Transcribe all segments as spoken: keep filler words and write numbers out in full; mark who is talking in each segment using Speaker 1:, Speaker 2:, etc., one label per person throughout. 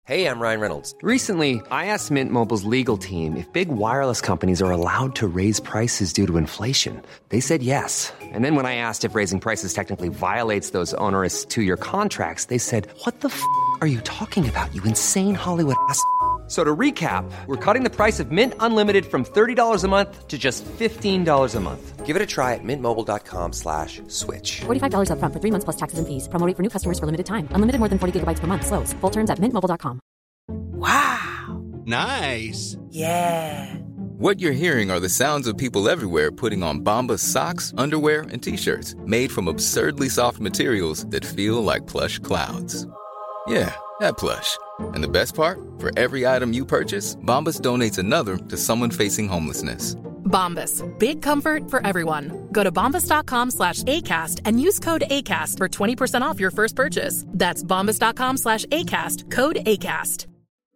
Speaker 1: Hey, I'm Ryan Reynolds.
Speaker 2: Recently, I asked Mint Mobile's legal team if big wireless companies are allowed to raise prices due to inflation. They said yes. And then when I asked if raising prices technically violates those onerous two-year contracts, they said, what the f*** are you talking about, you insane Hollywood ass f- So to recap, we're cutting the price of Mint Unlimited from thirty dollars a month to just fifteen dollars a month.
Speaker 1: Give it a try at mintmobile.com slash switch.
Speaker 3: forty-five dollars up front for three months plus taxes and fees. Promo rate for new customers for limited time. Unlimited more than forty gigabytes per month. Slows full terms at mint mobile dot com.
Speaker 4: Wow.
Speaker 5: Nice.
Speaker 4: Yeah.
Speaker 6: What you're hearing are the sounds of people everywhere putting on Bombas socks, underwear, and T-shirts made from absurdly soft materials that feel like plush clouds. Yeah, that plush. And the best part? For every item you purchase, Bombas donates another to someone facing homelessness.
Speaker 7: Bombas. Big comfort for everyone. Go to bombas.com slash ACAST and use code ACAST for twenty percent off your first purchase. That's bombas.com slash ACAST. Code ACAST.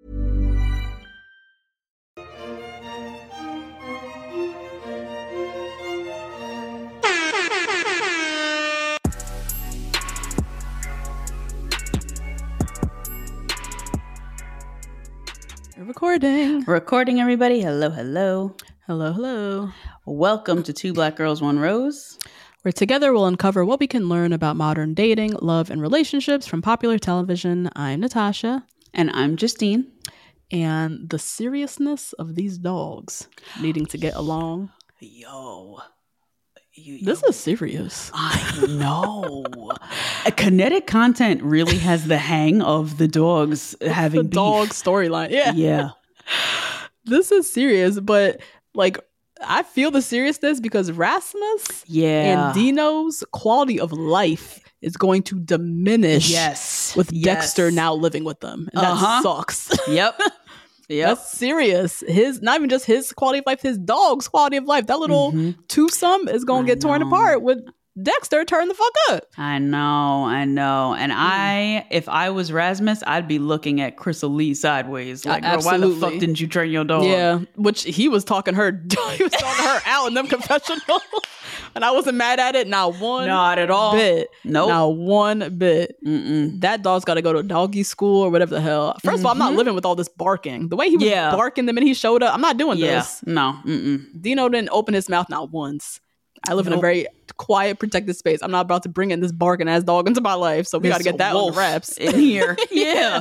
Speaker 8: Recording.
Speaker 4: Recording, everybody. Hello, hello.
Speaker 8: Hello, hello.
Speaker 4: Welcome to Two Black Girls, One Rose,
Speaker 8: where together we'll uncover what we can learn about modern dating, love, and relationships from popular television. I'm Natasha.
Speaker 4: And I'm Justine.
Speaker 8: And the seriousness of these dogs needing to get along.
Speaker 4: Yo. You,
Speaker 8: this
Speaker 4: yo.
Speaker 8: is serious.
Speaker 4: I know. Kinetic content really has the hang of the dogs having
Speaker 8: the dog storyline. Yeah.
Speaker 4: Yeah.
Speaker 8: This is serious, but like I feel the seriousness because Rasmus
Speaker 4: yeah.
Speaker 8: and Dino's quality of life is going to diminish
Speaker 4: yes.
Speaker 8: with
Speaker 4: yes.
Speaker 8: Dexter now living with them. And
Speaker 4: uh-huh.
Speaker 8: that sucks.
Speaker 4: Yep. Yep.
Speaker 8: That's serious. His, not even just his quality of life, his dog's quality of life. That little mm-hmm. twosome is going to get torn apart with Dexter turn the fuck up.
Speaker 4: I know, I know. And mm. I, if I was Rasmus, I'd be looking at Crystal Lee sideways. Like,
Speaker 8: uh,
Speaker 4: girl, why the fuck didn't you train your dog?
Speaker 8: Yeah, which he was talking her, he was talking her out in them confessionals. And I wasn't mad at it, not one
Speaker 4: Not at all.
Speaker 8: bit.
Speaker 4: Nope.
Speaker 8: Not one bit.
Speaker 4: Mm-mm.
Speaker 8: That dog's got to go to doggy school or whatever the hell. First mm-hmm. of all, I'm not living with all this barking. The way he was
Speaker 4: yeah.
Speaker 8: barking the minute he showed up, I'm not doing
Speaker 4: yeah.
Speaker 8: this.
Speaker 4: No. Mm-mm.
Speaker 8: Dino didn't open his mouth not once. I live nope. in a very quiet, protected space. I'm not about to bring in this barking ass dog into my life. So we got to get that on the wraps
Speaker 4: in here. Yeah.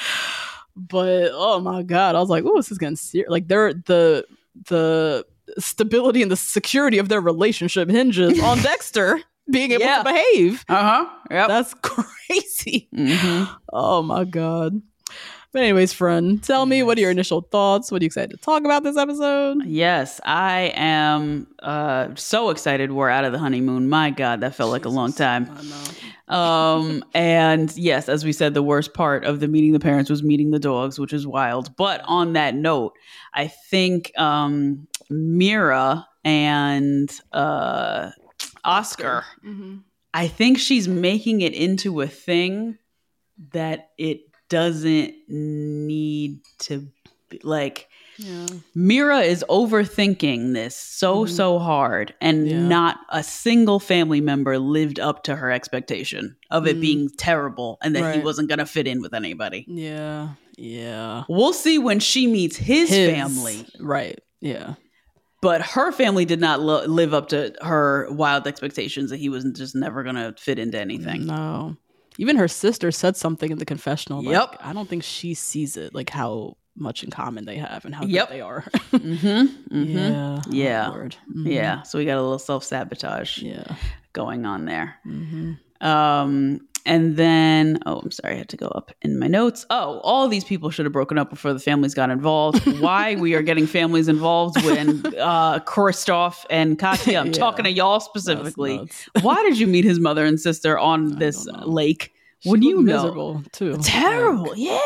Speaker 8: But oh my God, I was like, oh, this is getting serious. Like they're the the stability and the security of their relationship hinges on Dexter being able
Speaker 4: yeah.
Speaker 8: to behave.
Speaker 4: Uh-huh. Yep.
Speaker 8: That's crazy.
Speaker 4: Mm-hmm.
Speaker 8: Oh my God. But anyways, friend, tell me, yes. what are your initial thoughts? What are you excited to talk about this episode?
Speaker 4: Yes, I am uh, so excited we're out of the honeymoon. My God, that felt like Jesus. a long time.
Speaker 8: I know.
Speaker 4: Um, and yes, as we said, the worst part of the meeting the parents was meeting the dogs, which is wild. But on that note, I think um, Mira and uh, Oscar,
Speaker 8: mm-hmm.
Speaker 4: I think she's making it into a thing that it doesn't need to be. Like,
Speaker 8: yeah.
Speaker 4: Mira is overthinking this so, mm-hmm. so hard, and yeah. not a single family member lived up to her expectation of it mm. being terrible and that right. he wasn't going to fit in with anybody.
Speaker 8: Yeah. Yeah.
Speaker 4: We'll see when she meets his, his family.
Speaker 8: Right. Yeah.
Speaker 4: But her family did not lo- live up to her wild expectations that he was just never going to fit into anything.
Speaker 8: No. Even her sister said something in the confessional. Like,
Speaker 4: yep.
Speaker 8: I don't think she sees it, like how much in common they have and how
Speaker 4: yep.
Speaker 8: good they are.
Speaker 4: mm-hmm. Mm-hmm.
Speaker 8: Yeah.
Speaker 4: Yeah.
Speaker 8: Oh, mm-hmm.
Speaker 4: Yeah. So we got a little self-sabotage
Speaker 8: yeah.
Speaker 4: going on there.
Speaker 8: Mm-hmm.
Speaker 4: Um, and then, oh, I'm sorry, I had to go up in my notes. Oh, all these people should have broken up before the families got involved. Why we are getting families involved when uh, Kristoff and Katya, I'm yeah. talking to y'all specifically. Why did you meet his mother and sister on this lake?
Speaker 8: She
Speaker 4: when you know,
Speaker 8: miserable too.
Speaker 4: Terrible,
Speaker 8: like,
Speaker 4: yeah.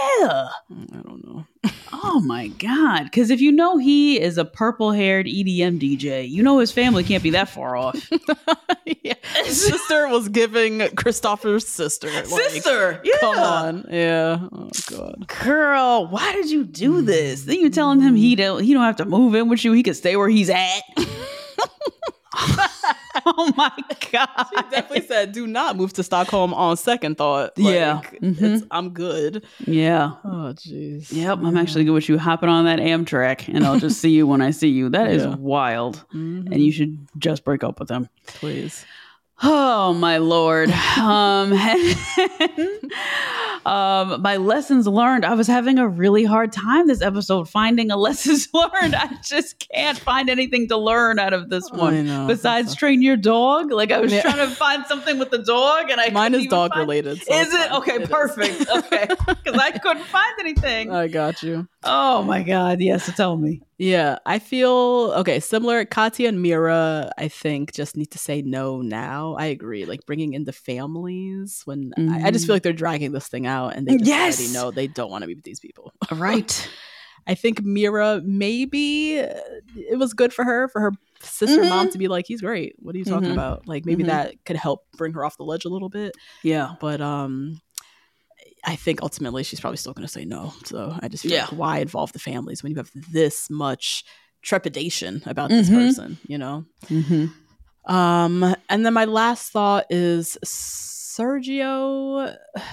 Speaker 8: I don't know.
Speaker 4: Oh my God! Because if you know he is a purple-haired E D M D J, you know his family can't be that far off.
Speaker 8: yeah. His sister was giving Christopher's sister. Like,
Speaker 4: sister, yeah.
Speaker 8: Come on, yeah. Oh God,
Speaker 4: girl, why did you do this? Then you telling him he don't he don't have to move in with you. He can stay where he's at. Oh my God.
Speaker 8: She definitely said, do not move to Stockholm on second thought. Like,
Speaker 4: Yeah. Mm-hmm.
Speaker 8: it's, I'm good.
Speaker 4: Yeah.
Speaker 8: Oh, jeez.
Speaker 4: Yep. I'm actually good with you hopping on that Amtrak and I'll just see you when I see you. That is
Speaker 8: Yeah.
Speaker 4: wild.
Speaker 8: Mm-hmm.
Speaker 4: And you should just break up with him.
Speaker 8: Please.
Speaker 4: Oh my Lord. Um, um, my lessons learned. I was having a really hard time this episode finding a lessons learned. I just can't find anything to learn out of this one.
Speaker 8: I know.
Speaker 4: Besides train your dog. Like I was
Speaker 8: Yeah.
Speaker 4: trying to find something with the dog and I
Speaker 8: Mine
Speaker 4: couldn't
Speaker 8: is
Speaker 4: even
Speaker 8: dog
Speaker 4: find-
Speaker 8: related. so
Speaker 4: Is
Speaker 8: it's
Speaker 4: it?
Speaker 8: fine.
Speaker 4: Okay,
Speaker 8: It is.
Speaker 4: perfect. Okay. Because I couldn't find anything.
Speaker 8: I got you.
Speaker 4: Oh my God. Yes, so tell me.
Speaker 8: Yeah, I feel okay. Similar, Katya and Mira, I think, just need to say no now. I agree. Like bringing in the families when I, I just feel like they're dragging this thing out, and they just
Speaker 4: Yes!
Speaker 8: already know they don't want to be with these people.
Speaker 4: Right.
Speaker 8: I think Mira, maybe uh, it was good for her, for her sister
Speaker 4: Mhm.
Speaker 8: mom to be like, he's great. What are you talking
Speaker 4: Mhm.
Speaker 8: about? Like maybe
Speaker 4: Mhm.
Speaker 8: that could help bring her off the ledge a little bit.
Speaker 4: Yeah.
Speaker 8: But um, I think ultimately she's probably still going to say no. So I just feel
Speaker 4: Yeah.
Speaker 8: like why involve the families when you have this much trepidation about this
Speaker 4: Mhm.
Speaker 8: person, you know?
Speaker 4: Mm-hmm.
Speaker 8: Um, and then my last thought is Sergio.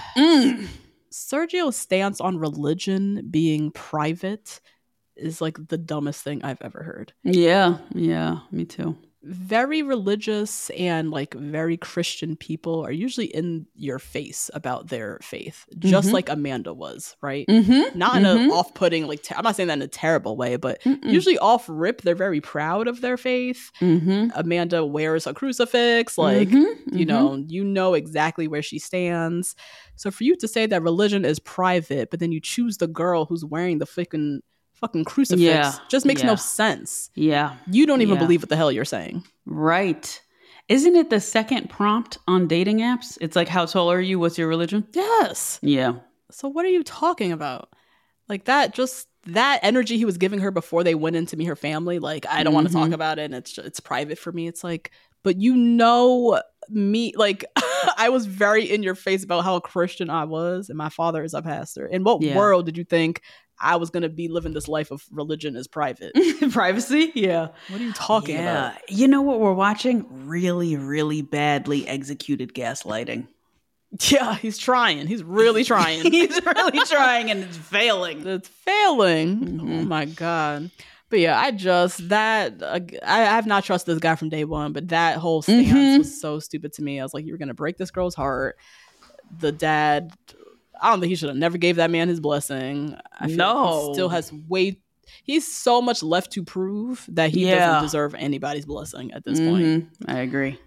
Speaker 4: Mm.
Speaker 8: Sergio's stance on religion being private is like the dumbest thing I've ever heard.
Speaker 4: Yeah. Yeah. Me too.
Speaker 8: Very religious and like very Christian people are usually in your face about their faith, just
Speaker 4: Mhm.
Speaker 8: like Amanda was, right?
Speaker 4: Mm-hmm.
Speaker 8: Not in an off-putting, like, ter- I'm not saying that in a terrible way, but usually off rip, they're very proud of their faith.
Speaker 4: Mm-hmm.
Speaker 8: Amanda wears a crucifix, like,
Speaker 4: Mhm,
Speaker 8: you
Speaker 4: mhm.
Speaker 8: know, you know exactly where she stands. So for you to say that religion is private, but then you choose the girl who's wearing the fucking fucking crucifix,
Speaker 4: Yeah,
Speaker 8: just makes
Speaker 4: yeah.
Speaker 8: no sense.
Speaker 4: Yeah.
Speaker 8: You don't even
Speaker 4: Yeah.
Speaker 8: believe what the hell you're saying.
Speaker 4: Right. Isn't it the second prompt on dating apps? It's like, how tall are you? What's your religion?
Speaker 8: Yes.
Speaker 4: Yeah.
Speaker 8: So what are you talking about? Like that, just that energy he was giving her before they went in to meet her family. Like, I don't want to talk
Speaker 4: Mhm.
Speaker 8: about it. And it's it's private for me. It's like, but you know me, like I was very in your face about how Christian I was, and my father is a pastor. In what
Speaker 4: Yeah.
Speaker 8: world did you think I was going to be living this life of religion is private?
Speaker 4: Privacy? Yeah.
Speaker 8: What are you talking
Speaker 4: yeah.
Speaker 8: about?
Speaker 4: You know what we're watching? Really, really badly executed gaslighting.
Speaker 8: Yeah, he's trying. He's really trying.
Speaker 4: He's really trying and it's failing.
Speaker 8: It's failing.
Speaker 4: Mm-hmm.
Speaker 8: Oh my god. But yeah, I just that uh, I, I have not trusted this guy from day one. But that whole stance
Speaker 4: Mhm.
Speaker 8: was so stupid to me. I was like, you're gonna break this girl's heart. The dad, I don't think he should have never gave that man his blessing. I feel like
Speaker 4: No.
Speaker 8: he still has way. He's so much left to prove that he
Speaker 4: Yeah.
Speaker 8: doesn't deserve anybody's blessing at this point.
Speaker 4: Mhm. I agree.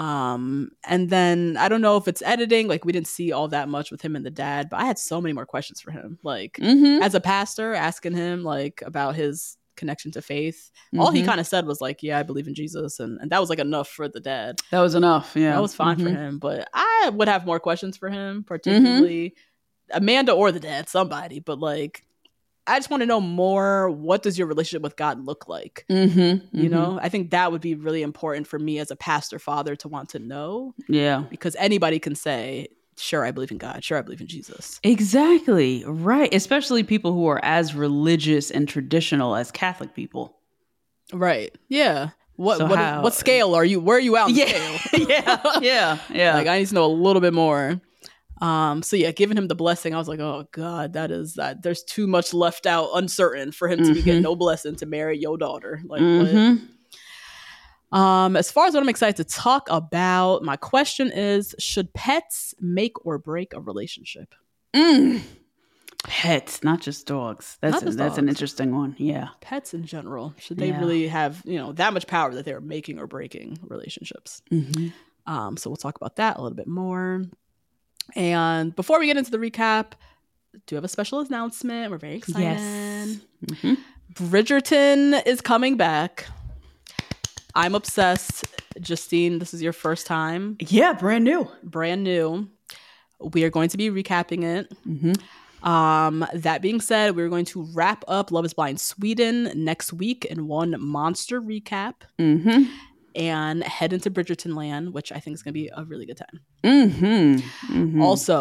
Speaker 8: Um, and then I don't know if it's editing, like we didn't see all that much with him and the dad, but I had so many more questions for him. Like
Speaker 4: Mm-hmm.
Speaker 8: as a pastor, asking him like about his connection to faith. All he
Speaker 4: Mhm.
Speaker 8: kind of said was like, yeah, I believe in Jesus. And, and that was like enough for the dad.
Speaker 4: That was enough. Yeah.
Speaker 8: That was fine for
Speaker 4: Mhm.
Speaker 8: him. But I would have more questions for him, particularly Amanda or the dad, somebody. But like, I just want to know more. What does your relationship with God look like?
Speaker 4: Mm-hmm.
Speaker 8: You know, I think that would be really important for me as a pastor father to want to know,
Speaker 4: Yeah.
Speaker 8: because anybody can say, sure, I believe in God. Sure, I believe in Jesus.
Speaker 4: Exactly. Right. Especially people who are as religious and traditional as Catholic people.
Speaker 8: Right. Yeah. What
Speaker 4: So
Speaker 8: what,
Speaker 4: how-
Speaker 8: what scale are you? Where are you out on the
Speaker 4: Yeah.
Speaker 8: scale?
Speaker 4: yeah. Yeah. Yeah.
Speaker 8: Like I need to know a little bit more. Um, so yeah, giving him the blessing, I was like, oh God, that is that there's too much left out uncertain for him to be getting no blessing to marry your daughter. Like what?
Speaker 4: Mhm.
Speaker 8: Um, as far as what I'm excited to talk about, my question is, should pets make or break a relationship?
Speaker 4: Mm. Pets, not just dogs. That's
Speaker 8: Not
Speaker 4: a,
Speaker 8: just
Speaker 4: that's an
Speaker 8: dogs.
Speaker 4: interesting one. Yeah.
Speaker 8: Pets in general, should they
Speaker 4: Yeah.
Speaker 8: really have, you know, that much power that they're making or breaking relationships?
Speaker 4: Mm-hmm.
Speaker 8: Um, so we'll talk about that a little bit more. And before we get into the recap, do have a special announcement. We're very excited.
Speaker 4: Yes. Mm-hmm.
Speaker 8: Bridgerton is coming back. I'm obsessed. Justine, this is your first time.
Speaker 4: Yeah, brand new.
Speaker 8: Brand new. We are going to be recapping it.
Speaker 4: Mm-hmm.
Speaker 8: Um, that being said, we're going to wrap up Love is Blind Sweden next week in one monster recap
Speaker 4: Mm-hmm.
Speaker 8: and head into Bridgerton land, which I think is going to be a really good time.
Speaker 4: Mm-hmm. Mm-hmm.
Speaker 8: Also,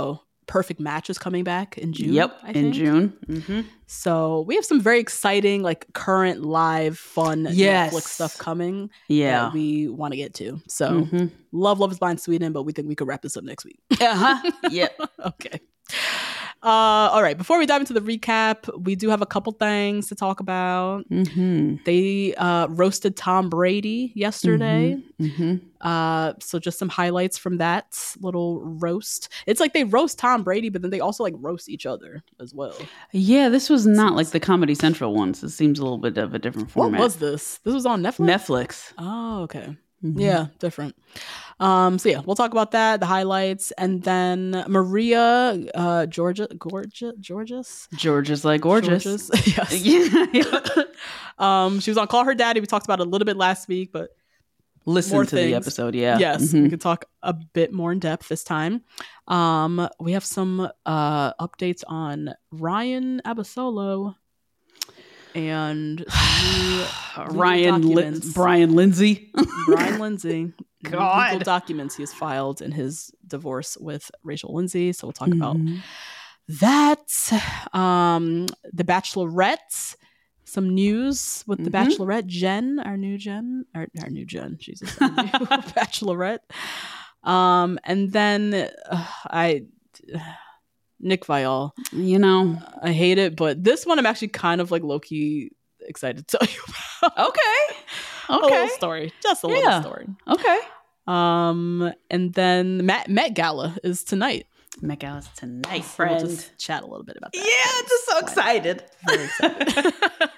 Speaker 8: Perfect Match is coming back in June.
Speaker 4: Yep,
Speaker 8: I
Speaker 4: in
Speaker 8: think.
Speaker 4: June. Mm-hmm.
Speaker 8: So we have some very exciting, like current live fun
Speaker 4: Yes.
Speaker 8: Netflix stuff coming.
Speaker 4: Yeah.
Speaker 8: that we want to get to. So
Speaker 4: Mhm.
Speaker 8: love, Love is Blind Sweden, but we think we could wrap this up next week.
Speaker 4: Uh-huh. Yep.
Speaker 8: Okay. Uh, all right. Before we dive into the recap, we do have a couple things to talk about.
Speaker 4: Mm-hmm.
Speaker 8: They uh, roasted Tom Brady yesterday.
Speaker 4: Mm-hmm.
Speaker 8: Uh, so just some highlights from that little roast. It's like they roast Tom Brady, but then they also like roast each other as well.
Speaker 4: Yeah, this was not like the Comedy Central ones. It seems a little bit of a different format.
Speaker 8: What was this? This was on Netflix?
Speaker 4: Netflix.
Speaker 8: Oh, okay.
Speaker 4: Mm-hmm.
Speaker 8: Yeah, different. Um, so yeah, we'll talk about that, the highlights, and then Maria, uh, Georgia, Georgia, Georges,
Speaker 4: Georgia's like gorgeous.
Speaker 8: Georges? Yes.
Speaker 4: Yeah, yeah.
Speaker 8: Um, she was on Call Her Daddy. We talked about it a little bit last week, but
Speaker 4: Listen
Speaker 8: more
Speaker 4: to
Speaker 8: things.
Speaker 4: the episode. Yeah.
Speaker 8: Yes,
Speaker 4: Mhm.
Speaker 8: we could talk a bit more in depth this time. Um, we have some uh updates on Ryan Abasolo and some new
Speaker 4: Ryan
Speaker 8: legal
Speaker 4: Li-
Speaker 8: documents.
Speaker 4: Brian Lindsay.
Speaker 8: Brian Lindsay.
Speaker 4: God.
Speaker 8: Legal documents he has filed in his divorce with Rachel Lindsay. So we'll talk about
Speaker 4: Mhm.
Speaker 8: that. Um, the Bachelorette. Some news with the
Speaker 4: Mhm.
Speaker 8: Bachelorette, Jen, our new Jen, our, our new Jen, Jesus, our new Bachelorette. Um, and then uh, I, Nick Viall,
Speaker 4: You know.
Speaker 8: I hate it, but this one I'm actually kind of like low key excited to tell you about.
Speaker 4: Okay.
Speaker 8: A little
Speaker 4: Okay.
Speaker 8: story, just a
Speaker 4: Yeah.
Speaker 8: little story.
Speaker 4: Okay.
Speaker 8: Um, and then Met Met Gala is tonight.
Speaker 4: Met Gala's tonight,
Speaker 8: So
Speaker 4: friend.
Speaker 8: We'll just chat a little bit about that.
Speaker 4: Yeah, just so excited.
Speaker 8: Very excited.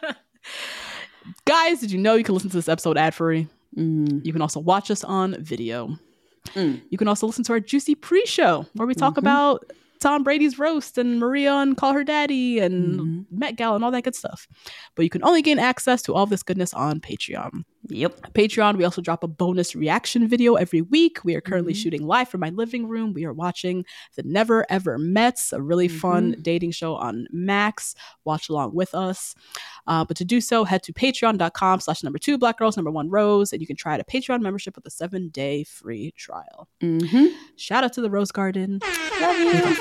Speaker 8: Guys, did you know you can listen to this episode ad free?
Speaker 4: Mm.
Speaker 8: You can also watch us on video.
Speaker 4: Mm.
Speaker 8: You can also listen to our juicy pre-show where we talk
Speaker 4: Mhm.
Speaker 8: about Tom Brady's roast and Maria and Call Her Daddy and
Speaker 4: Mhm.
Speaker 8: Met Gala and all that good stuff. But you can only gain access to all this goodness on Patreon.
Speaker 4: Yep.
Speaker 8: Patreon, we also drop a bonus reaction video every week. We are currently
Speaker 4: Mhm.
Speaker 8: shooting live from my living room. We are watching The Never Ever Mets, a really fun dating show on Max. Watch along with us. Uh, but to do so, head to patreon.com slash number two black girls number one rose, and you can try out a Patreon membership with a seven day free trial.
Speaker 4: Mm-hmm.
Speaker 8: Shout out to the Rose Garden. Love you. Guys.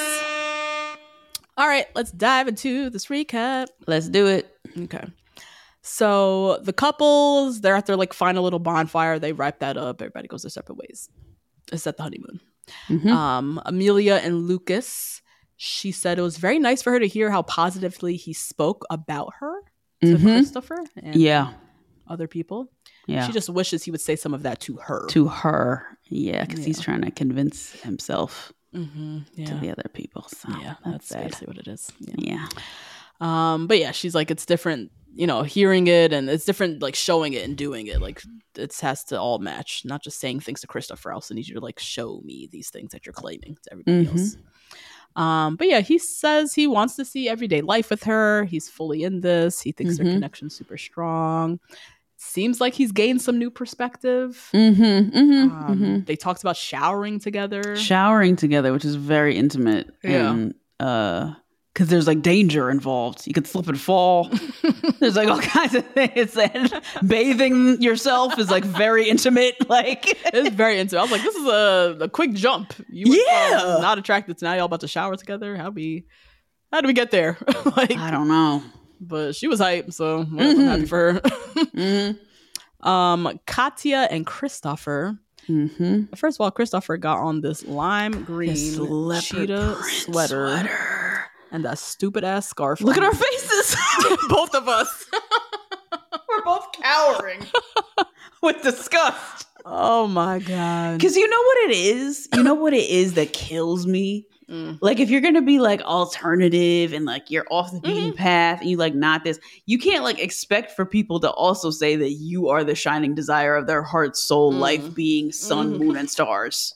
Speaker 8: All right, let's dive into this recap.
Speaker 4: Let's do it.
Speaker 8: Okay. So the couples, they're at their like final little bonfire. They wrap that up. Everybody goes their separate ways. It's at the honeymoon.
Speaker 4: Mhm.
Speaker 8: Um, Amelia and Lucas, she said it was very nice for her to hear how positively he spoke about her to
Speaker 4: Mhm.
Speaker 8: Christopher and
Speaker 4: Yeah.
Speaker 8: other people.
Speaker 4: Yeah.
Speaker 8: She just wishes he would say some of that to her.
Speaker 4: to her. Yeah, because he's
Speaker 8: Yeah.
Speaker 4: trying to convince himself
Speaker 8: mm-hmm.
Speaker 4: to
Speaker 8: Yeah.
Speaker 4: the other people. So
Speaker 8: Yeah,
Speaker 4: that's
Speaker 8: that's
Speaker 4: sad.
Speaker 8: basically what it is. Yeah.
Speaker 4: Yeah.
Speaker 8: Um, but yeah, she's like, it's different, you know, hearing it, and it's different, like showing it and doing it. Like it has to all match, not just saying things to Christopher. I also need you to like show me these things that you're claiming to everybody
Speaker 4: Mhm.
Speaker 8: else. Um, but yeah, he says he wants to see everyday life with her. He's fully in this. He thinks their
Speaker 4: Mhm.
Speaker 8: connection's super strong. Seems like he's gained some new perspective.
Speaker 4: Mm-hmm. Mm-hmm.
Speaker 8: Um,
Speaker 4: mm-hmm.
Speaker 8: They talked about showering together.
Speaker 4: Showering together, which is very intimate.
Speaker 8: Yeah.
Speaker 4: And, uh, because there's like danger involved. You could slip and fall. There's like all kinds of things. And bathing yourself is like very intimate. Like
Speaker 8: It's very intimate. I was like, this is a, a quick jump. You went from
Speaker 4: Yeah.
Speaker 8: not attracted to now y'all about to shower together. How we how do we get there? Like,
Speaker 4: I don't know.
Speaker 8: but she was hype, so whatever, I'm happy for her.
Speaker 4: Mm-hmm.
Speaker 8: um, Katya and Christopher.
Speaker 4: Mm-hmm.
Speaker 8: First of all, Christopher got on this lime green
Speaker 4: This leopard
Speaker 8: cheetah
Speaker 4: print
Speaker 8: sweater,
Speaker 4: sweater.
Speaker 8: and that stupid ass scarf.
Speaker 4: Look at
Speaker 8: on.
Speaker 4: our faces.
Speaker 8: both of us.
Speaker 4: We're both cowering with disgust.
Speaker 8: Oh my god.
Speaker 4: Because you know what it is? You know what it is that kills me?
Speaker 8: Mm.
Speaker 4: Like, if you're going to be like alternative and like you're off the beaten path and you like not this, you can't like expect for people to also say that you are the shining desire of their heart, soul,
Speaker 8: Mm.
Speaker 4: life, being, sun, moon, and stars.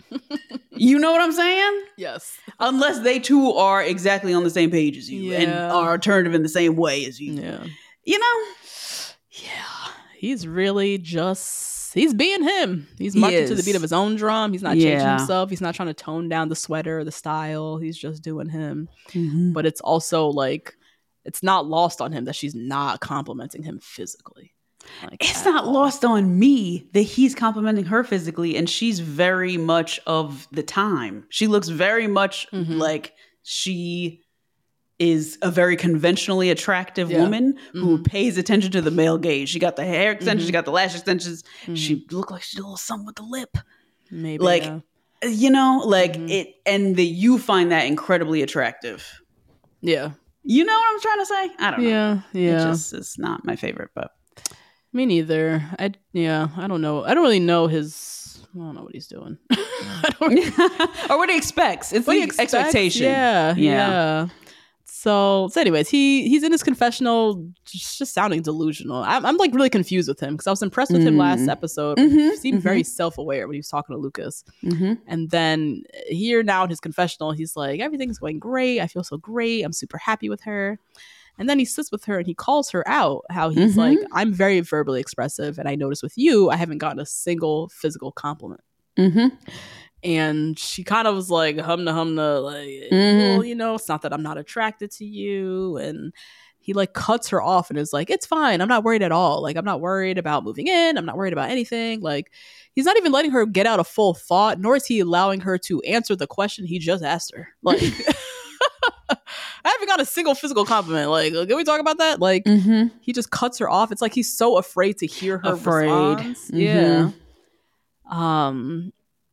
Speaker 4: You know what I'm saying?
Speaker 8: Yes.
Speaker 4: Unless they too are exactly on the same page as you and
Speaker 8: Yeah.
Speaker 4: are alternative in the same way as you.
Speaker 8: Yeah.
Speaker 4: You know?
Speaker 8: Yeah. He's really just he's being him. He's
Speaker 4: He
Speaker 8: marching to the
Speaker 4: is.
Speaker 8: beat of his own drum. He's not changing
Speaker 4: Yeah.
Speaker 8: himself. He's not trying to tone down the sweater, the style. He's just doing him.
Speaker 4: Mm-hmm.
Speaker 8: But it's also like it's not lost on him that she's not complimenting him physically. Like,
Speaker 4: It's
Speaker 8: at
Speaker 4: not
Speaker 8: all.
Speaker 4: lost on me that he's complimenting her physically, and she's very much of the time. She looks very much
Speaker 8: Mhm.
Speaker 4: like she is a very conventionally attractive
Speaker 8: Yeah.
Speaker 4: woman who
Speaker 8: Mhm.
Speaker 4: pays attention to the male gaze. She got the hair extensions,
Speaker 8: Mhm.
Speaker 4: she got the lash extensions.
Speaker 8: Mhm.
Speaker 4: She looked like she did a little something with the lip.
Speaker 8: Maybe
Speaker 4: Like,
Speaker 8: yeah.
Speaker 4: you know, like
Speaker 8: Mhm.
Speaker 4: it, and that you find that incredibly attractive.
Speaker 8: Yeah.
Speaker 4: You know what I'm trying to say? I don't know.
Speaker 8: Yeah. Yeah.
Speaker 4: It just is not my favorite, but
Speaker 8: Me neither. I yeah. I don't know. I don't really know his. I don't know what he's doing. I don't
Speaker 4: or what he expects. It's
Speaker 8: what
Speaker 4: the
Speaker 8: he expects.
Speaker 4: expectation.
Speaker 8: Yeah,
Speaker 4: Yeah.
Speaker 8: yeah. So, so anyways, he he's in his confessional, just, just sounding delusional. I'm, I'm like really confused with him because I was impressed with him last
Speaker 4: Mm.
Speaker 8: episode.
Speaker 4: Mhm,
Speaker 8: He seemed very self aware when he was talking to Lucas,
Speaker 4: Mm-hmm.
Speaker 8: and then here now in his confessional, he's like, everything's going great. I feel so great. I'm super happy with her. And then he sits with her and he calls her out. How he's
Speaker 4: Mhm.
Speaker 8: like, I'm very verbally expressive, and I notice with you, I haven't gotten a single physical compliment.
Speaker 4: Mm-hmm.
Speaker 8: And she kind of was like humna humna, like,
Speaker 4: Mhm.
Speaker 8: well, you know, it's not that I'm not attracted to you. And he like cuts her off and is like, it's fine. I'm not worried at all. Like, I'm not worried about moving in. I'm not worried about anything. Like, he's not even letting her get out a full thought, nor is he allowing her to answer the question he just asked her. Like, I haven't got a single physical compliment. Like, can we talk about that? Like,
Speaker 4: Mm-hmm.
Speaker 8: he just cuts her off. It's like he's so afraid to hear her
Speaker 4: Afraid.
Speaker 8: response.
Speaker 4: Mhm.
Speaker 8: Yeah. Um,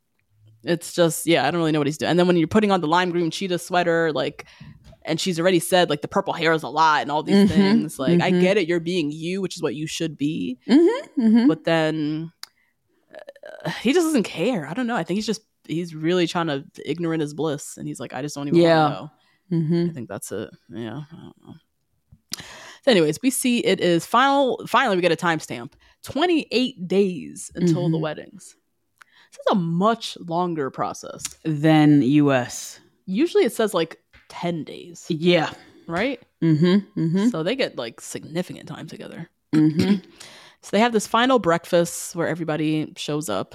Speaker 8: it's just, yeah, I don't really know what he's doing. And then when you're putting on the lime green cheetah sweater, like, and she's already said like the purple hair is a lot and all these
Speaker 4: Mhm,
Speaker 8: things. Like, I
Speaker 4: mhm.
Speaker 8: get it, you're being you, which is what you should be.
Speaker 4: Mm-hmm. Mm-hmm.
Speaker 8: But then uh, he just doesn't care. I don't know. I think he's just he's really trying to ignorant is bliss, and he's like, I just don't even
Speaker 4: Yeah.
Speaker 8: want to know.
Speaker 4: Mm-hmm.
Speaker 8: I think that's it. Yeah, I don't know. So anyways, we see it is final. Finally, we get a timestamp: twenty-eight days until the
Speaker 4: Mhm.
Speaker 8: weddings. This is a much longer process.
Speaker 4: Then U S.
Speaker 8: Usually, it says like ten days,
Speaker 4: Yeah.
Speaker 8: right?
Speaker 4: Mm-hmm. Mm-hmm.
Speaker 8: So they get like significant time together.
Speaker 4: Mm-hmm.
Speaker 8: So they have this final breakfast where everybody shows up.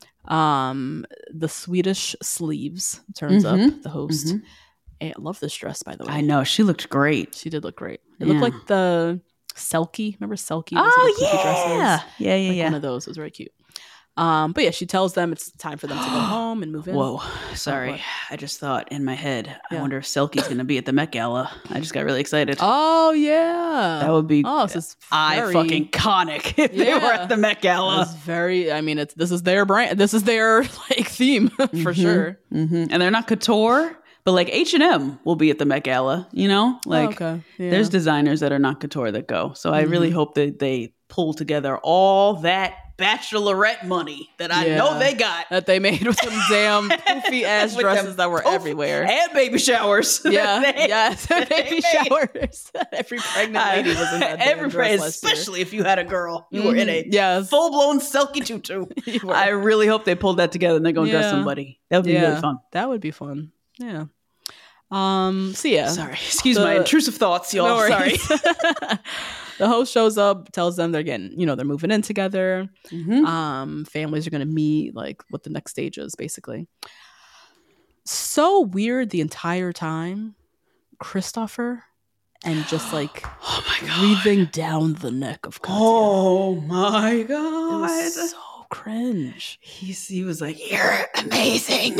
Speaker 8: Um, the Swedish Sleeves turns
Speaker 4: Mhm.
Speaker 8: up, the host.
Speaker 4: Mhm.
Speaker 8: And I love this dress, by the way.
Speaker 4: I know. She looked great.
Speaker 8: She did look great. It
Speaker 4: Yeah.
Speaker 8: looked like the Selkie. Remember Selkie? Those
Speaker 4: Oh,
Speaker 8: little poofy dresses?
Speaker 4: yeah. Yeah, yeah,
Speaker 8: Like
Speaker 4: yeah.
Speaker 8: one of those. It was very cute. Um, but yeah, she tells them it's time for them to go home and move in.
Speaker 4: Whoa. Sorry.
Speaker 8: what?
Speaker 4: I just thought in my head, I
Speaker 8: Yeah.
Speaker 4: wonder if Selkie's going to be at the Met Gala. I just got really excited.
Speaker 8: Oh yeah,
Speaker 4: That would be
Speaker 8: oh, this is
Speaker 4: I
Speaker 8: very,
Speaker 4: fucking iconic if they were
Speaker 8: Yeah.
Speaker 4: at the Met Gala.
Speaker 8: It's very. I mean, it's this is their brand. This is their like theme for sure.
Speaker 4: Mm-hmm. And they're not couture, but like H and M will be at the Met Gala, you know? Like
Speaker 8: Oh, okay. Yeah.
Speaker 4: there's designers that are not couture that go. So I really hope that they pull together all that bachelorette money that I
Speaker 8: Yeah.
Speaker 4: know they got.
Speaker 8: that they made with some damn poofy ass
Speaker 4: With
Speaker 8: dresses
Speaker 4: them
Speaker 8: that were
Speaker 4: poof-
Speaker 8: everywhere.
Speaker 4: And baby showers.
Speaker 8: Yeah,
Speaker 4: that they-
Speaker 8: yes,
Speaker 4: that they
Speaker 8: baby
Speaker 4: made.
Speaker 8: showers. Every pregnant lady was in that damn
Speaker 4: Every
Speaker 8: dress
Speaker 4: friend,
Speaker 8: last year.
Speaker 4: especially if you had a girl, you were in a
Speaker 8: Mhm. Yes.
Speaker 4: full blown Selkie tutu.
Speaker 8: You were.
Speaker 4: I really hope they pulled that together and they're going to dress
Speaker 8: Yeah.
Speaker 4: somebody. That would be really fun.
Speaker 8: That would be fun. Yeah. Um. So yeah.
Speaker 4: Sorry, excuse
Speaker 8: The-
Speaker 4: my intrusive thoughts, y'all.
Speaker 8: No
Speaker 4: Sorry.
Speaker 8: worries. The host shows up, tells them they're getting, you know, they're moving in together.
Speaker 4: Mhm.
Speaker 8: Um, families are going to meet, like what the next stage is, basically. So weird the entire time, Christopher, and just like
Speaker 4: Oh my god.
Speaker 8: breathing down the neck of Katya.
Speaker 4: Oh my
Speaker 8: It
Speaker 4: god.
Speaker 8: was so cringe.
Speaker 4: He's, he was like, "You're amazing."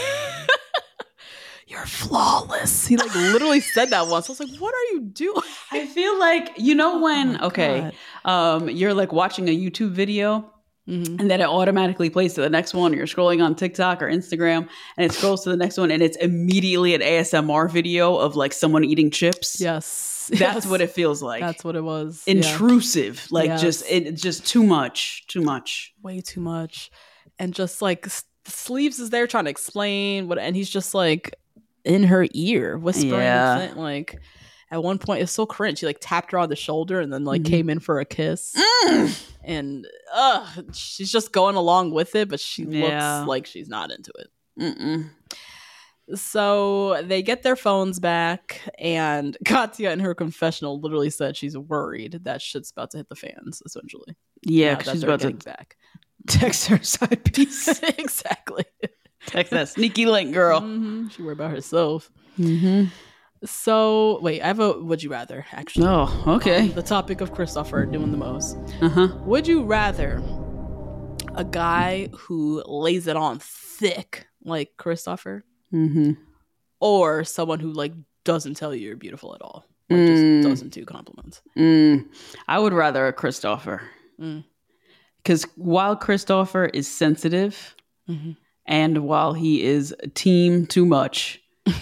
Speaker 8: You're flawless. He like literally said that once. I was like, what are you doing?
Speaker 4: I feel like you know when
Speaker 8: my
Speaker 4: okay, um, you're like watching a YouTube video.
Speaker 8: Mhm.
Speaker 4: And then it automatically plays to the next one. Or you're scrolling on TikTok or Instagram, and it scrolls to the next one, and it's immediately an A S M R video of like someone eating chips.
Speaker 8: Yes.
Speaker 4: That's
Speaker 8: Yes.
Speaker 4: what it feels like.
Speaker 8: That's what it was. Yeah.
Speaker 4: Intrusive, like
Speaker 8: Yes.
Speaker 4: just it, it's just too much, too much.
Speaker 8: Way too much. And just like S- Sleeves is there trying to explain what, and he's just like in her ear whispering.
Speaker 4: Yeah.
Speaker 8: thing, Like at one point, it's so cringe. He like tapped her on the shoulder and then like
Speaker 4: Mhm.
Speaker 8: came in for a kiss.
Speaker 4: Mm.
Speaker 8: And uh, she's just going along with it, but she
Speaker 4: Yeah.
Speaker 8: looks like she's not into it.
Speaker 4: Mm-mm.
Speaker 8: So they get their phones back, and Katya in her confessional literally said she's worried that shit's about to hit the fans, essentially.
Speaker 4: Yeah,
Speaker 8: now
Speaker 4: 'cause
Speaker 8: that
Speaker 4: she's
Speaker 8: they're
Speaker 4: about to
Speaker 8: getting back.
Speaker 4: text her side piece.
Speaker 8: Exactly.
Speaker 4: Text that sneaky link, girl.
Speaker 8: Mhm. She worried about herself.
Speaker 4: Mm-hmm.
Speaker 8: So wait, I have a would you rather actually.
Speaker 4: Oh, okay.
Speaker 8: The topic of Christopher doing the most.
Speaker 4: Uh huh.
Speaker 8: Would you rather a guy who lays it on thick like Christopher,
Speaker 4: Mm-hmm.
Speaker 8: or someone who like doesn't tell you you're beautiful at all, like
Speaker 4: Mm.
Speaker 8: just doesn't do compliments?
Speaker 4: Mm, I would rather a Christopher.
Speaker 8: Mm.
Speaker 4: Because while Christopher is sensitive
Speaker 8: Mm-hmm.
Speaker 4: and while he is team too much,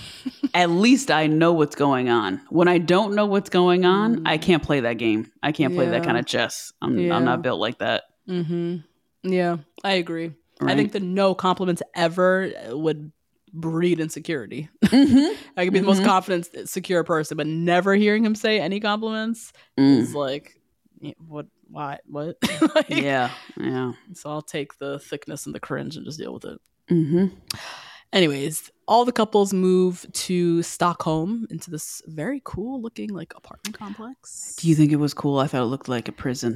Speaker 4: at least I know what's going on. When I don't know what's going on, I can't play that game. I can't play that
Speaker 8: Yeah.
Speaker 4: kind of chess. I'm,
Speaker 8: Yeah.
Speaker 4: I'm not built like that.
Speaker 8: Mm-hmm. Yeah, I agree. I
Speaker 4: Right.
Speaker 8: think the no compliments ever would breed insecurity.
Speaker 4: Mm-hmm.
Speaker 8: I could be the most confident, secure person, but never hearing him say any compliments is like, yeah, what? Why? What? Like,
Speaker 4: Yeah, yeah.
Speaker 8: So I'll take the thickness and the cringe and just deal with it.
Speaker 4: Mm-hmm.
Speaker 8: Anyways, all the couples move to Stockholm into this very cool looking like apartment complex.
Speaker 4: Do you think it was cool? I thought it looked like a prison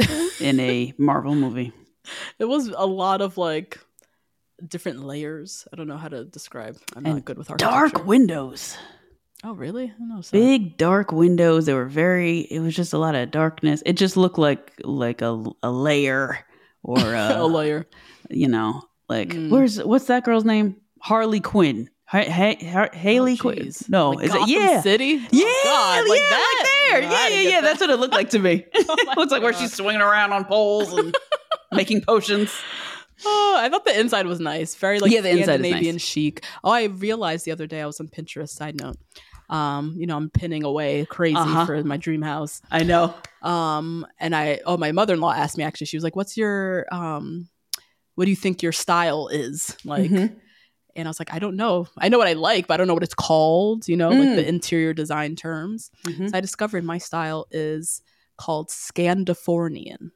Speaker 4: in a Marvel movie.
Speaker 8: It was a lot of like different layers. I don't know how to describe. I'm not
Speaker 4: And
Speaker 8: good with architecture.
Speaker 4: Dark windows.
Speaker 8: Oh, really? I don't know. So.
Speaker 4: Big dark windows. They were very. It was just a lot of darkness. It just looked like like a, a layer or a,
Speaker 8: a layer.
Speaker 4: You know, like
Speaker 8: Mm.
Speaker 4: where's what's that girl's name? Harley Quinn. Ha- ha- ha- Haley
Speaker 8: Oh,
Speaker 4: Quinn.
Speaker 8: jeez.
Speaker 4: No,
Speaker 8: Like
Speaker 4: is
Speaker 8: Gotham
Speaker 4: it? Yeah,
Speaker 8: City? Oh,
Speaker 4: yeah,
Speaker 8: God, like
Speaker 4: yeah,
Speaker 8: that?
Speaker 4: like there.
Speaker 8: No, I
Speaker 4: yeah,
Speaker 8: didn't
Speaker 4: yeah,
Speaker 8: get
Speaker 4: yeah.
Speaker 8: that.
Speaker 4: That's what it looked like to me.
Speaker 8: Oh my
Speaker 4: It's like where
Speaker 8: God.
Speaker 4: she's swinging around on poles and making potions.
Speaker 8: Oh, I thought the inside was nice. Very like
Speaker 4: Yeah, the inside is
Speaker 8: Scandinavian
Speaker 4: nice.
Speaker 8: chic. Oh, I realized the other day I was on Pinterest. Side note, um, you know, I'm pinning away crazy
Speaker 4: Uh-huh.
Speaker 8: for my dream house.
Speaker 4: I know.
Speaker 8: Um, and I, oh, my mother-in-law asked me actually. She was like, "What's your, um, what do you think your style is like?"
Speaker 4: Mhm.
Speaker 8: And I was like, "I don't know. I know what I like, but I don't know what it's called. You know, like
Speaker 4: Mm.
Speaker 8: the interior design terms."
Speaker 4: Mhm.
Speaker 8: So I discovered my style is called Scandifornian.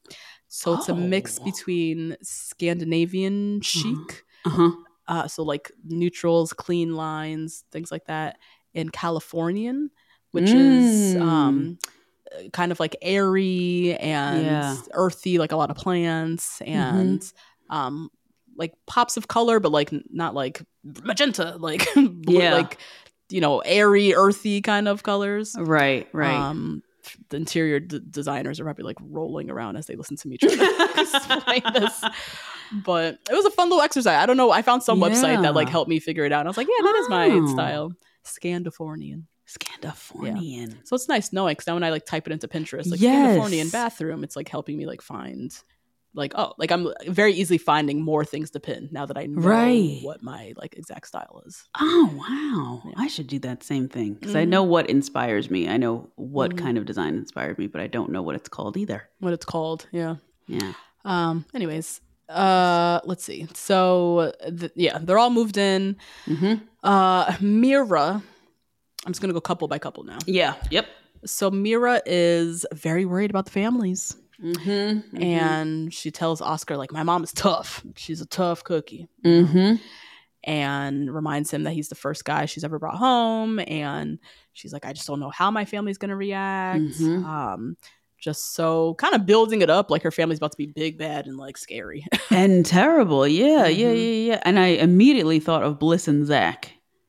Speaker 8: So it's a mix
Speaker 4: Oh.
Speaker 8: between Scandinavian chic,
Speaker 4: Uh-huh.
Speaker 8: uh, so like neutrals, clean lines, things like that, and Californian, which is
Speaker 4: Mm.
Speaker 8: um, uh, kind of like airy and
Speaker 4: Yeah.
Speaker 8: earthy, like a lot of plants and um, like pops of color, but like n- not like magenta, like blue,
Speaker 4: Yeah.
Speaker 8: like you know, airy, earthy kind of colors.
Speaker 4: Right, right.
Speaker 8: Um, the interior d- designers are probably like rolling around as they listen to me try to explain this. But it was a fun little exercise. I don't know. I found some website that like
Speaker 4: Yeah.
Speaker 8: helped me figure it out. And I was like, yeah, that is my
Speaker 4: Oh.
Speaker 8: style. Scandifornian.
Speaker 4: Scandifornian.
Speaker 8: So it's nice knowing because now when I like type it into Pinterest, like
Speaker 4: Yes.
Speaker 8: Scandifornian bathroom, it's like helping me like find like, oh, like I'm very easily finding more things to pin now that I know
Speaker 4: Right.
Speaker 8: what my like exact style is.
Speaker 4: Oh, wow. I should do that same thing because I know what inspires me. I know what kind of design inspired me, but I don't know what it's called either.
Speaker 8: What it's called. Yeah.
Speaker 4: Yeah.
Speaker 8: Um, anyways, uh, let's see. So, th- yeah, they're all moved in.
Speaker 4: Mm-hmm.
Speaker 8: Uh, Mira, I'm just going to go couple by couple now.
Speaker 4: Yeah. Yep.
Speaker 8: So, Mira is very worried about the families.
Speaker 4: Mm-hmm.
Speaker 8: And she tells Oscar, like, my mom is tough. She's a tough cookie.
Speaker 4: Mm-hmm.
Speaker 8: And reminds him that he's the first guy she's ever brought home. And she's like, I just don't know how my family's going to react.
Speaker 4: Mhm.
Speaker 8: Um, just so kind of building it up like her family's about to be big, bad, and like scary.
Speaker 4: And terrible. Yeah, yeah,
Speaker 8: Mhm.
Speaker 4: yeah, yeah. And I immediately thought of Bliss and Zach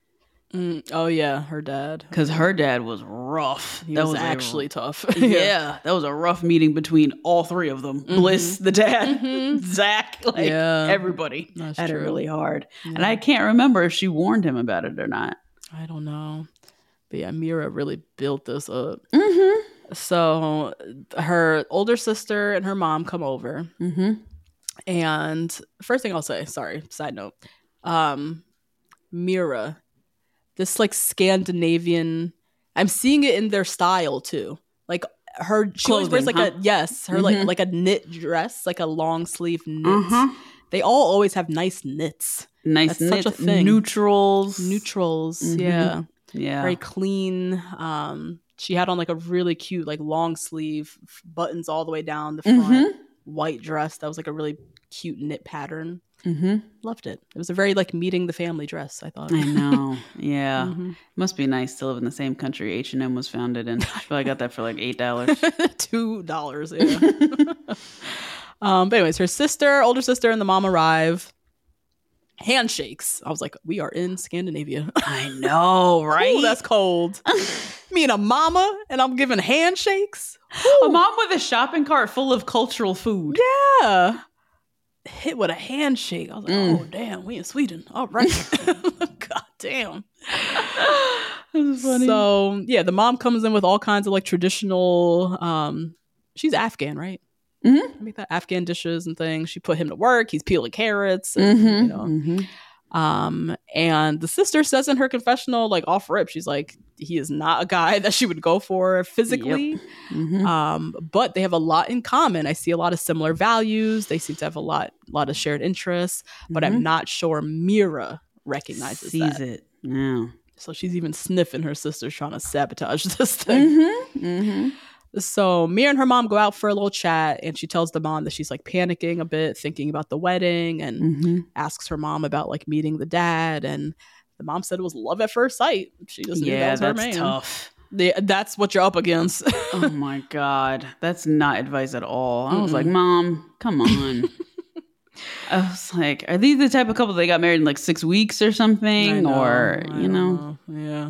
Speaker 8: Mm, oh yeah, her dad.
Speaker 4: because her dad was rough.
Speaker 8: He
Speaker 4: that
Speaker 8: was,
Speaker 4: a-
Speaker 8: actually tough.
Speaker 4: yeah, that was a rough meeting between all three of them. Bliss, the dad, Zach, like
Speaker 8: Yeah.
Speaker 4: everybody
Speaker 8: That's
Speaker 4: had it
Speaker 8: true.
Speaker 4: really hard. And
Speaker 8: Yeah.
Speaker 4: I can't remember if she warned him about it or not.
Speaker 8: I don't know, but yeah, Mira really built this up.
Speaker 4: Mm-hmm.
Speaker 8: So her older sister and her mom come over,
Speaker 4: Mm-hmm.
Speaker 8: and first thing I'll say, sorry, side note, um, Mira, this like Scandinavian, I'm seeing it in their style too. Like her, she always wears like
Speaker 4: Clothing,
Speaker 8: a yes, her
Speaker 4: Mhm.
Speaker 8: like like a knit dress, like a long sleeve knit.
Speaker 4: Uh-huh.
Speaker 8: They all always have nice knits,
Speaker 4: Nice
Speaker 8: That's such
Speaker 4: knit,
Speaker 8: a thing.
Speaker 4: neutrals.
Speaker 8: neutrals.
Speaker 4: Mhm.
Speaker 8: Yeah,
Speaker 4: Yeah.
Speaker 8: very clean. Um, she had on like a really cute like long sleeve f- buttons all the way down the front,
Speaker 4: Mhm.
Speaker 8: white dress that was like a really cute knit pattern.
Speaker 4: Mm-hmm.
Speaker 8: Loved it. It was a very like meeting the family dress, I thought.
Speaker 4: I know. Yeah.
Speaker 8: Mhm.
Speaker 4: Must be nice to live in the same country H and M was founded in. She probably got that for like eight dollars.
Speaker 8: Two dollars, yeah. um, but anyways, her sister, older sister, and the mom arrive. handshakes. I was like, we are in Scandinavia.
Speaker 4: I know, right?
Speaker 8: Ooh, that's cold. Me and a mama, and I'm giving handshakes.
Speaker 4: A mom with a shopping cart full of cultural food.
Speaker 8: Yeah. Hit with a handshake. I was like, mm. oh, damn, we in Sweden. All right. God damn.
Speaker 4: That's funny.
Speaker 8: So, yeah, the mom comes in with all kinds of like traditional, um, she's Afghan, right?
Speaker 4: Mm-hmm.
Speaker 8: I make that Afghan dishes and things. She put him to work. He's peeling carrots. And,
Speaker 4: mm-hmm.
Speaker 8: you know.
Speaker 4: Mm-hmm.
Speaker 8: Um, and the sister says in her confessional, like off rip, she's like, he is not a guy that she would go for physically.
Speaker 4: Yep. Mm-hmm.
Speaker 8: Um, but they have a lot in common. I see a lot of similar values. They seem to have a lot, lot of shared interests, but
Speaker 4: mm-hmm.
Speaker 8: I'm not sure Mira recognizes
Speaker 4: Sees
Speaker 8: that.
Speaker 4: it. Yeah.
Speaker 8: So she's even sniffing her sister trying to sabotage this thing.
Speaker 4: Mm-hmm. Mm-hmm.
Speaker 8: So Mira and her mom go out for a little chat, and she tells the mom that she's like panicking a bit, thinking about the wedding, and
Speaker 4: mm-hmm.
Speaker 8: asks her mom about like meeting the dad. And the mom said it was love at first sight. She just knew
Speaker 4: yeah,
Speaker 8: that was her
Speaker 4: that's
Speaker 8: man.
Speaker 4: tough.
Speaker 8: The, that's what you're up against.
Speaker 4: Oh my God. That's not advice at all. I was like, Mom, come on. I was like, are these the type of couple that got married in like six weeks or something?
Speaker 8: know,
Speaker 4: or,
Speaker 8: I
Speaker 4: you know?
Speaker 8: know. Yeah.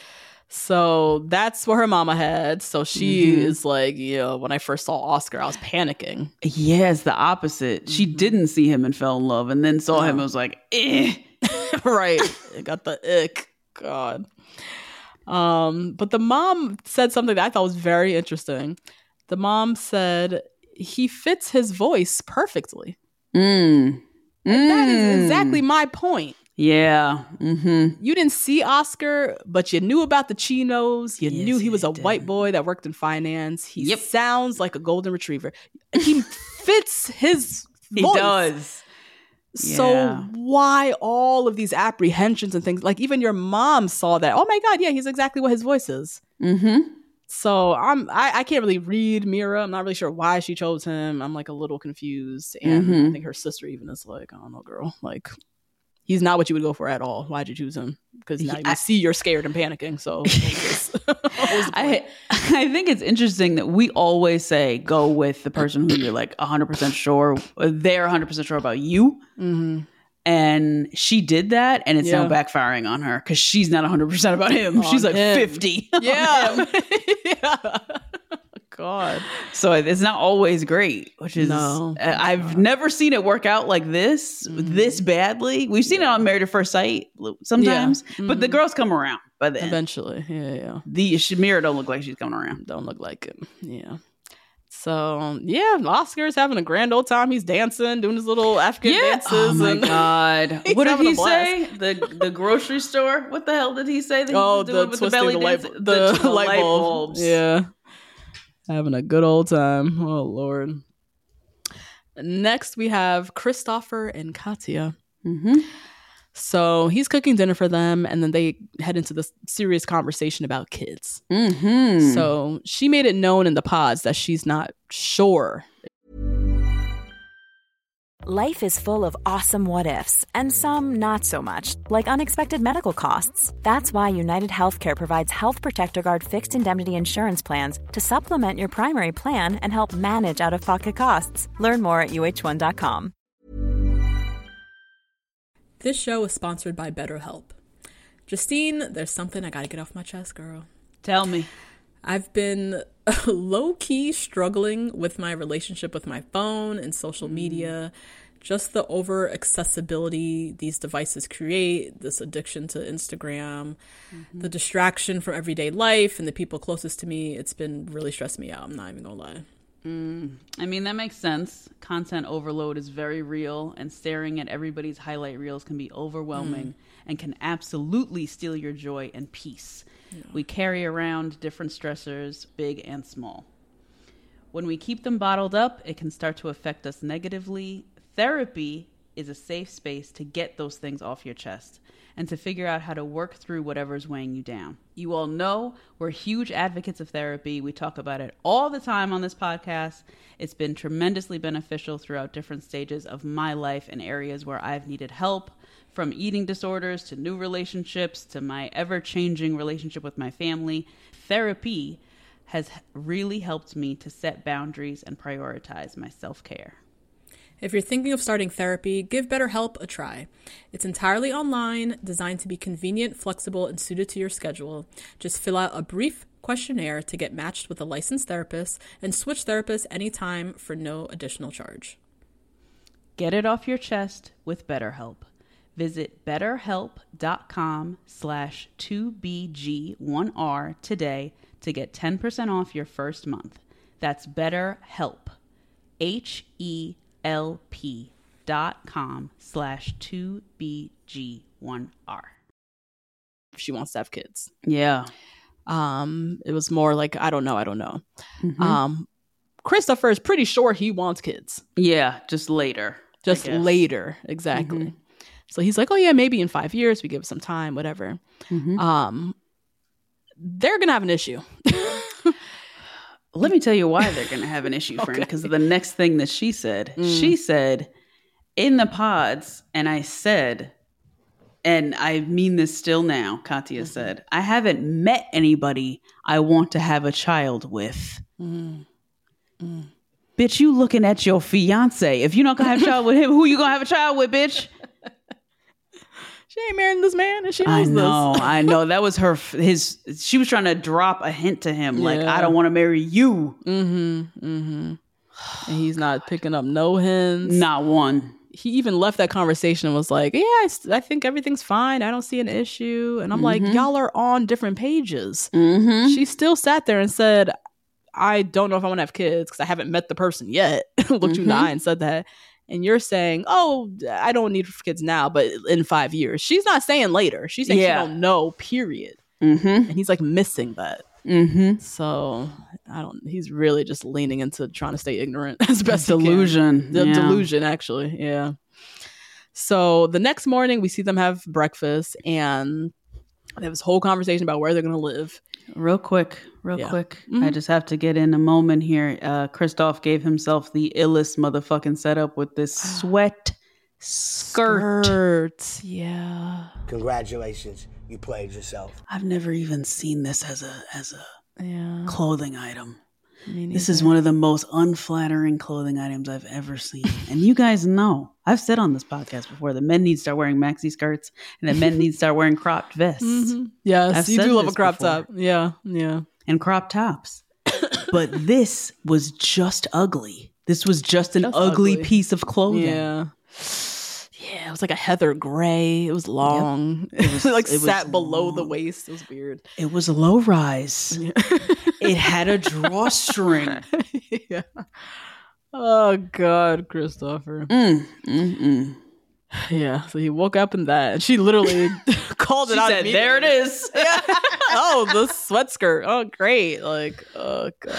Speaker 8: So that's what her mama had. So she
Speaker 4: mm-hmm.
Speaker 8: is like, you know, when I first saw Oscar, I was panicking.
Speaker 4: Yeah, it's the opposite. Mm-hmm. She didn't see him and fell in love, and then saw
Speaker 8: no.
Speaker 4: him and was like, eh.
Speaker 8: Right. It got the ick. God. Um, but the mom said something that I thought was very interesting. The mom said he fits his voice perfectly.
Speaker 4: Mm.
Speaker 8: And
Speaker 4: mm.
Speaker 8: that is exactly my point.
Speaker 4: Yeah. Mm-hmm.
Speaker 8: You didn't see Oscar, but you knew about the chinos. You
Speaker 4: yes,
Speaker 8: knew he was a
Speaker 4: did.
Speaker 8: white boy that worked in finance. He
Speaker 4: yep.
Speaker 8: sounds like a golden retriever. He fits his voice.
Speaker 4: He does.
Speaker 8: So
Speaker 4: yeah.
Speaker 8: why all of these apprehensions and things? Like even your mom saw that. Oh my God, yeah, he's exactly what his voice is.
Speaker 4: Mm-hmm.
Speaker 8: So I'm I, I can't really read Mira. I'm not really sure why she chose him. I'm like a little confused. And
Speaker 4: mm-hmm.
Speaker 8: I think her sister even is like, I don't know, girl. Like he's not what you would go for at all. Why'd you choose him? Because now
Speaker 4: I,
Speaker 8: you see you're scared and panicking. So
Speaker 4: I I think it's interesting that we always say go with the person who you're like one hundred percent sure they're one hundred percent sure about you.
Speaker 8: Mm-hmm.
Speaker 4: And she did that, and it's
Speaker 8: yeah.
Speaker 4: now backfiring on her because she's not one hundred percent about him.
Speaker 8: On
Speaker 4: she's like
Speaker 8: him.
Speaker 4: fifty.
Speaker 8: Yeah. yeah. God.
Speaker 4: So it's not always great, which is
Speaker 8: no,
Speaker 4: uh, I've never seen it work out like this, mm-hmm. this badly. We've seen yeah. it on Married at First Sight sometimes, yeah. mm-hmm. but the girls come around by then.
Speaker 8: Eventually, yeah, yeah.
Speaker 4: The Shamira don't look like she's coming around.
Speaker 8: Don't look like it. Yeah. So yeah, Oscar's having a grand old time. He's dancing, doing his little African
Speaker 4: yeah.
Speaker 8: dances.
Speaker 4: Oh my
Speaker 8: and
Speaker 4: God! What did he say? The the grocery store. What the hell did he say? That he
Speaker 8: oh,
Speaker 4: was doing
Speaker 8: the
Speaker 4: with
Speaker 8: twisting
Speaker 4: the belly
Speaker 8: the light,
Speaker 4: dance?
Speaker 8: the,
Speaker 4: the, the
Speaker 8: light,
Speaker 4: light
Speaker 8: bulb.
Speaker 4: bulbs.
Speaker 8: Yeah, having a good old time. Oh Lord. Next, we have Christopher and Katya.
Speaker 4: Mm-hmm.
Speaker 8: So he's cooking dinner for them, and then they head into this serious conversation about kids.
Speaker 4: Mm-hmm.
Speaker 8: So she made it known in the pods that she's not sure.
Speaker 5: Life is full of awesome what ifs, and some not so much, like unexpected medical costs. That's why United Healthcare provides Health Protector Guard fixed indemnity insurance plans to supplement your primary plan and help manage out-of-pocket costs. Learn more at U H one dot com.
Speaker 8: This show is sponsored by BetterHelp. Justine, there's something I gotta get off my chest, girl.
Speaker 4: Tell me.
Speaker 8: I've been low-key struggling with my relationship with my phone and social media. Just the over-accessibility these devices create, this addiction to Instagram, mm-hmm. the distraction from everyday life and the people closest to me. It's been really stressing me out. I'm not even gonna lie.
Speaker 4: Mm. I mean, that makes sense. Content overload is very real, and staring at everybody's highlight reels can be overwhelming mm. and can absolutely steal your joy and peace. Yeah. We carry around different stressors, big and small. When we keep them bottled up, it can start to affect us negatively. Therapy is a safe space to get those things off your chest and to figure out how to work through whatever's weighing you down. You all know we're huge advocates of therapy. We talk about it all the time on this podcast. It's been tremendously beneficial throughout different stages of my life and areas where I've needed help, from eating disorders to new relationships to my ever-changing relationship with my family. Therapy has really helped me to set boundaries and prioritize my self-care.
Speaker 9: If you're thinking of starting therapy, give BetterHelp a try. It's entirely online, designed to be convenient, flexible, and suited to your schedule. Just fill out a brief questionnaire to get matched with a licensed therapist and switch therapists anytime for no additional charge.
Speaker 4: Get it off your chest with BetterHelp. Visit betterhelp.com slash 2BG1R today to get ten percent off your first month. That's BetterHelp. H-E-L-P dot com slash 2BG1R.
Speaker 8: She wants to have kids.
Speaker 4: Yeah.
Speaker 8: Um, it was more like, I don't know, I don't know.
Speaker 4: Mm-hmm.
Speaker 8: Um, Christopher is pretty sure he wants kids.
Speaker 4: Yeah, just later.
Speaker 8: Just later, exactly. Mm-hmm. So he's like, oh yeah, maybe in five years, we give it some time, whatever.
Speaker 4: Mm-hmm.
Speaker 8: Um, they're going to have an issue.
Speaker 4: Let me tell you why they're going to have an issue, friend, because
Speaker 8: Okay.
Speaker 4: of the next thing that she said.
Speaker 8: Mm.
Speaker 4: She said, in the pods, and I said, and I mean this still now, Katya
Speaker 8: Mm-hmm.
Speaker 4: said, I haven't met anybody I want to have a child with.
Speaker 8: Mm. Mm.
Speaker 4: Bitch, you looking at your fiance. If you're not going to have a child with him, who you going to have a child with, bitch?
Speaker 8: She ain't marrying this man, and she
Speaker 4: I
Speaker 8: knows
Speaker 4: know,
Speaker 8: this.
Speaker 4: I know. That was her, his, she was trying to drop a hint to him, like,
Speaker 8: Yeah.
Speaker 4: I don't want to marry you.
Speaker 8: Mm-hmm, mm-hmm. And he's not picking up no hints.
Speaker 4: Not one.
Speaker 8: He even left that conversation and was like, yeah, I, s- I think everything's fine. I don't see an issue. And I'm like, y'all are on different pages.
Speaker 4: Mm-hmm.
Speaker 8: She still sat there and said, I don't know if I want to have kids because I haven't met the person yet. Looked you in the eye and said that. And you're saying, oh, I don't need kids now, but in five years. She's not saying later. She's saying
Speaker 4: Yeah.
Speaker 8: she don't know, period.
Speaker 4: Mm-hmm.
Speaker 8: And he's like missing that.
Speaker 4: Mm-hmm.
Speaker 8: So I don't, he's really just leaning into trying to stay ignorant as best he can.
Speaker 4: Delusion.
Speaker 8: The
Speaker 4: yeah.
Speaker 8: delusion, actually. Yeah. So the next morning, we see them have breakfast and they have this whole conversation about where they're going to live.
Speaker 4: Real quick, real
Speaker 8: Yeah.
Speaker 4: quick.
Speaker 8: Mhm.
Speaker 4: I just have to get in a moment here. Uh, Christoph gave himself the illest motherfucking setup with this sweat skirt.
Speaker 8: Skirt. Yeah.
Speaker 10: Congratulations, you played yourself.
Speaker 4: I've never even seen this as a as a
Speaker 8: Yeah.
Speaker 4: clothing item.
Speaker 8: Me
Speaker 4: This is
Speaker 8: neither.
Speaker 4: one of the most unflattering clothing items I've ever seen. And you guys know, I've said on this podcast before that men need to start wearing maxi skirts and that men need to start wearing cropped vests
Speaker 8: Mhm. Yes,
Speaker 4: I've
Speaker 8: you
Speaker 4: said
Speaker 8: do love a
Speaker 4: this
Speaker 8: crop
Speaker 4: before.
Speaker 8: top. Yeah. Yeah.
Speaker 4: and crop tops. But this was just ugly. This was just an
Speaker 8: Just
Speaker 4: ugly,
Speaker 8: ugly.
Speaker 4: piece of clothing.
Speaker 8: Yeah. Yeah, it was like a heather gray. It was long.
Speaker 4: It was-
Speaker 8: It like
Speaker 4: it was
Speaker 8: sat below the
Speaker 4: long.
Speaker 8: waist. It was weird.
Speaker 4: It was a low rise. It had a drawstring.
Speaker 8: Yeah. Oh God, Christopher.
Speaker 4: Mm, mm, mm.
Speaker 8: Yeah. So he woke up in that, and she literally called it
Speaker 4: She
Speaker 8: out.
Speaker 4: said, "There it
Speaker 8: immediately.
Speaker 4: is."
Speaker 8: Yeah. Oh, the sweat skirt. Oh, great. Like, oh God.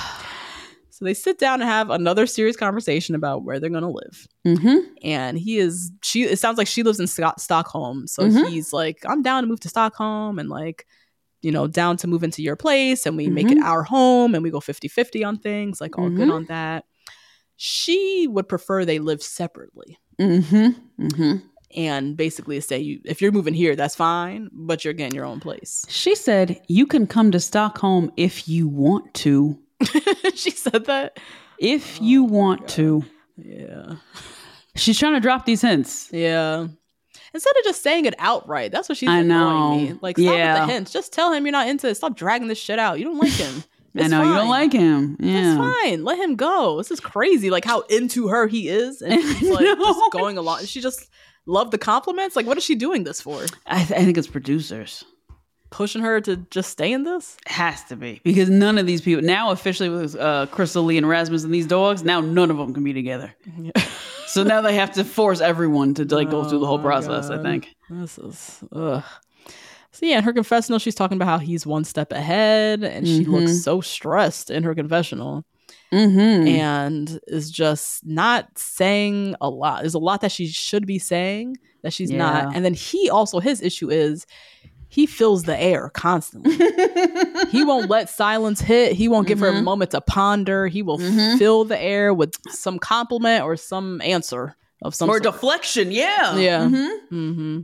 Speaker 8: So they sit down and have another serious conversation about where they're going to live.
Speaker 4: Mm-hmm.
Speaker 8: And he is, she, it sounds like she lives in Sto- Stockholm. So
Speaker 4: Mhm.
Speaker 8: he's like, I'm down to move to Stockholm and like, you know, down to move into your place and we make it our home and we go fifty-fifty on things, like all good
Speaker 4: Mhm.
Speaker 8: on that. She would prefer they live separately.
Speaker 4: Mm-hmm. Mm-hmm.
Speaker 8: And basically say, you, if you're moving here, that's fine, but you're getting your own place.
Speaker 4: She said, "You can come to Stockholm if you want to.
Speaker 8: She said that?
Speaker 4: If you want to."
Speaker 8: Yeah.
Speaker 4: She's trying to drop these hints.
Speaker 8: Yeah. Instead of just saying it outright. That's what she's
Speaker 4: I
Speaker 8: annoying
Speaker 4: know.
Speaker 8: me. Like, stop
Speaker 4: Yeah.
Speaker 8: with the hints. Just tell him you're not into it. Stop dragging this shit out. You don't like him.
Speaker 4: I
Speaker 8: It's
Speaker 4: know you don't
Speaker 8: fine.
Speaker 4: like him. Yeah.
Speaker 8: That's fine. Let him go. This is crazy. Like how into her he is, and she's like
Speaker 4: know.
Speaker 8: just going along. She just loved the compliments. Like, what is she doing this for?
Speaker 4: I, th- I think it's producers.
Speaker 8: Pushing her to just stay in this?
Speaker 4: Has to be, because none of these people now officially with uh, Crystal Lee and Rasmus and these dogs. Now none of them can be together. So now they have to force everyone to like go through the whole
Speaker 8: Oh my
Speaker 4: process. I
Speaker 8: God.
Speaker 4: think.
Speaker 8: This is ugh. So yeah, in her confessional, she's talking about how he's one step ahead, and she
Speaker 4: Mhm.
Speaker 8: looks so stressed in her confessional,
Speaker 4: Mm-hmm.
Speaker 8: and is just not saying a lot. There's a lot that she should be saying that she's
Speaker 4: Yeah.
Speaker 8: not. And then he also, his issue is he fills the air constantly. He won't let silence hit. He won't give her a moment to ponder. He will
Speaker 4: Mhm.
Speaker 8: fill the air with some compliment or some answer of some
Speaker 4: Or
Speaker 8: sort.
Speaker 4: deflection. Yeah.
Speaker 8: Yeah.
Speaker 4: Mhm.
Speaker 8: Mm-hmm.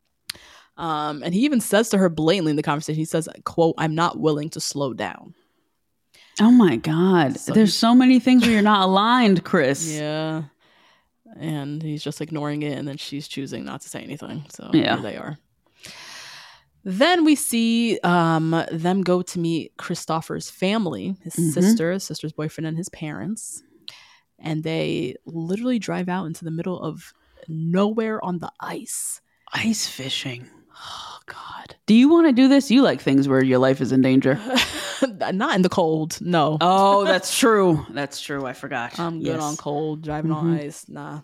Speaker 8: Um, and he even says to her blatantly in the conversation, he says, quote, "I'm not willing to slow down."
Speaker 4: Oh my God.
Speaker 8: So
Speaker 4: There's
Speaker 8: he's-
Speaker 4: so many things where you're not aligned, Chris.
Speaker 8: Yeah. And he's just ignoring it, and then she's choosing not to say anything. So
Speaker 4: Yeah.
Speaker 8: here they are. Then we see um, them go to meet Christopher's family, his
Speaker 4: Mhm.
Speaker 8: sister, his sister's boyfriend, and his parents. And they literally drive out into the middle of nowhere on the ice.
Speaker 4: Ice fishing.
Speaker 8: Oh, God.
Speaker 4: Do you want to do this? You like things where your life is in danger.
Speaker 8: Not in the cold, no.
Speaker 4: Oh, that's true. That's true. I forgot.
Speaker 8: I'm good
Speaker 4: Yes.
Speaker 8: on cold, driving on
Speaker 4: Mhm.
Speaker 8: ice, nah.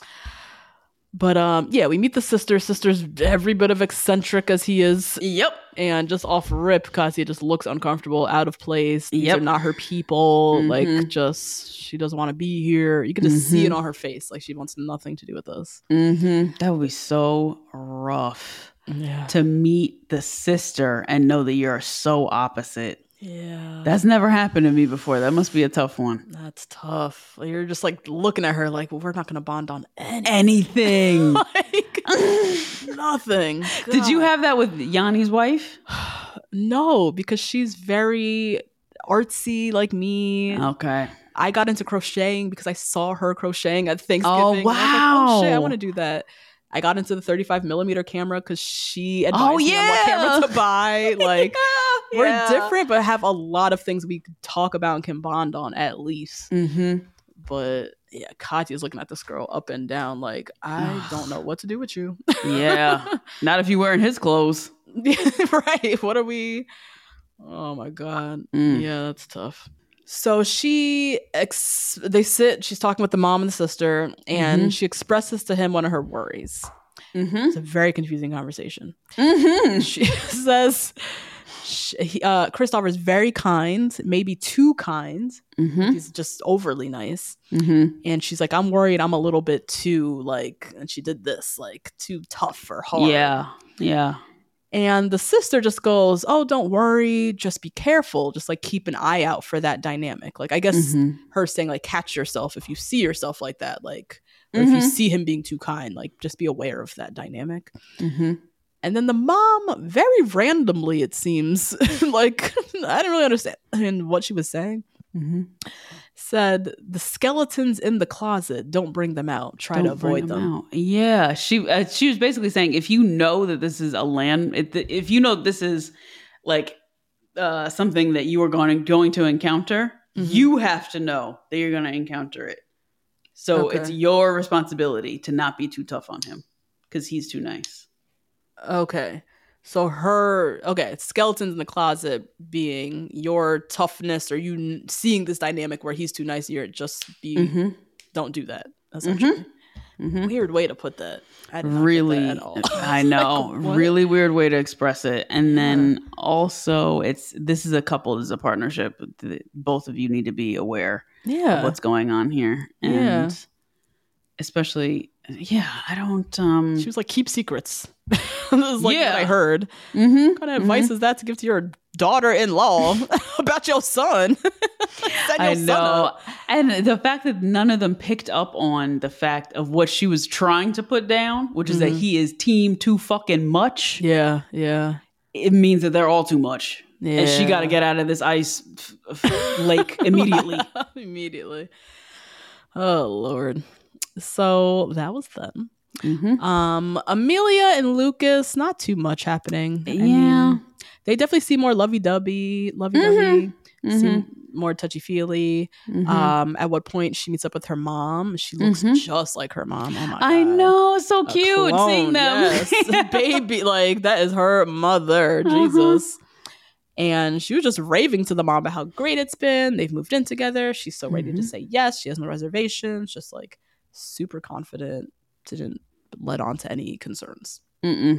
Speaker 8: But um, yeah, we meet the sister. Sister's every bit of eccentric as he is.
Speaker 4: Yep.
Speaker 8: And just off rip, Katya just looks uncomfortable, out of place. These
Speaker 4: Yep.
Speaker 8: are not her people.
Speaker 4: Mhm.
Speaker 8: Like, just, she doesn't want to be here. You can just see it
Speaker 4: Mhm.
Speaker 8: on her face. Like, she wants nothing to do with us.
Speaker 4: Mm-hmm. That would be so rough
Speaker 8: Yeah.
Speaker 4: to meet the sister and know that you're so opposite.
Speaker 8: Yeah.
Speaker 4: That's never happened to me before. That must be a tough one.
Speaker 8: That's tough. You're just like looking at her like, well, we're not going to bond on anything.
Speaker 4: Anything.
Speaker 8: like, nothing.
Speaker 4: Did you
Speaker 8: God.
Speaker 4: have that with Yanni's wife?
Speaker 8: No, because she's very artsy like me.
Speaker 4: Okay.
Speaker 8: I got into crocheting because I saw her crocheting at Thanksgiving.
Speaker 4: Oh,
Speaker 8: And I was like, oh shit, I
Speaker 4: wow.
Speaker 8: want to do that. I got into the thirty-five millimeter camera because she advised
Speaker 4: Oh,
Speaker 8: me on what
Speaker 4: yeah.
Speaker 8: camera to buy. Like,
Speaker 4: Yeah.
Speaker 8: we're different, but have a lot of things we could talk about and can bond on at least.
Speaker 4: Mm-hmm.
Speaker 8: But yeah, Katya's looking at this girl up and down like, I don't know what to do with you.
Speaker 4: Yeah. Not if you're wearing his clothes.
Speaker 8: Right. What are we? Oh my God.
Speaker 4: Mm.
Speaker 8: Yeah, that's tough. So she, ex- they sit, she's talking with the mom and the sister, and
Speaker 4: Mhm.
Speaker 8: she expresses to him one of her worries.
Speaker 4: Mm-hmm.
Speaker 8: It's a very confusing conversation.
Speaker 4: Mm-hmm.
Speaker 8: She says, she, he- uh, Christopher is very kind, maybe too kind.
Speaker 4: Mm-hmm.
Speaker 8: He's just overly nice.
Speaker 4: Mm-hmm.
Speaker 8: And she's like, I'm worried I'm a little bit too, like, and she did this, like, too tough or hard.
Speaker 4: Yeah. Yeah.
Speaker 8: And the sister just goes, oh, don't worry. Just be careful. Just like keep an eye out for that dynamic. Like, I guess
Speaker 4: Mhm.
Speaker 8: her saying, like, catch yourself if you see yourself like that. Like, or if you
Speaker 4: Mhm.
Speaker 8: see him being too kind, like, just be aware of that dynamic.
Speaker 4: Mm-hmm.
Speaker 8: And then the mom, very randomly, it seems, like, I didn't really understand what she was saying,
Speaker 4: Mm-hmm.
Speaker 8: said, the skeletons in the closet, don't bring them out. Try to
Speaker 4: Don't bring
Speaker 8: avoid them.
Speaker 4: out. Yeah, she uh, she was basically saying if you know that this is a land, if, if you know this is like uh, something that you are going going to encounter,
Speaker 8: Mhm.
Speaker 4: you have to know that you're going to encounter it. So
Speaker 8: Okay.
Speaker 4: it's your responsibility to not be too tough on him because he's too nice.
Speaker 8: Okay. So her, okay, skeletons in the closet being your toughness or you n- seeing this dynamic where he's too nice, you're just be,
Speaker 4: Mm-hmm.
Speaker 8: don't do that, essentially.
Speaker 4: Mm-hmm.
Speaker 8: Weird way to put that. I did not get
Speaker 4: Really,
Speaker 8: that at all.
Speaker 4: I know,
Speaker 8: Like, what?
Speaker 4: really weird way to express it. And then also, it's this is a couple, this is a partnership. Th- Both of you need to be aware
Speaker 8: Yeah.
Speaker 4: of what's going on here, and
Speaker 8: Yeah.
Speaker 4: especially, yeah, I don't. Um,
Speaker 8: She was like, keep secrets. This is like
Speaker 4: Yeah.
Speaker 8: what I heard.
Speaker 4: mhm,
Speaker 8: What kind of advice is that to give to your daughter-in-law about your son? Set your
Speaker 4: I
Speaker 8: son
Speaker 4: know,
Speaker 8: up.
Speaker 4: and the fact that none of them picked up on the fact of what she was trying to put down, which is that
Speaker 8: Mhm.
Speaker 4: he is team too fucking much.
Speaker 8: Yeah, yeah.
Speaker 4: It means that they're all too much. And she
Speaker 8: Yeah.
Speaker 4: got to get out of this ice f- f- lake immediately.
Speaker 8: Immediately. Oh, Lord. So that was them.
Speaker 4: Mm-hmm.
Speaker 8: Um, Amelia and Lucas, not too much happening. I
Speaker 4: Yeah.
Speaker 8: mean, they definitely seem more lovey-dovey, lovey-dovey,
Speaker 4: Mhm.
Speaker 8: seem more touchy-feely.
Speaker 4: Mhm.
Speaker 8: Um, at what point she meets up with her mom. She looks
Speaker 4: Mhm.
Speaker 8: just like her mom. Oh my God.
Speaker 4: I know, so
Speaker 8: A
Speaker 4: cute
Speaker 8: clone,
Speaker 4: seeing them.
Speaker 8: yes. Baby, like that is her mother.
Speaker 4: Uh-huh.
Speaker 8: Jesus. And she was just raving to the mom about how great it's been. They've moved in together. She's so ready to
Speaker 4: Mhm.
Speaker 8: say yes. She has no reservations. Just like super confident. Didn't let on to any concerns.
Speaker 4: Mm-mm.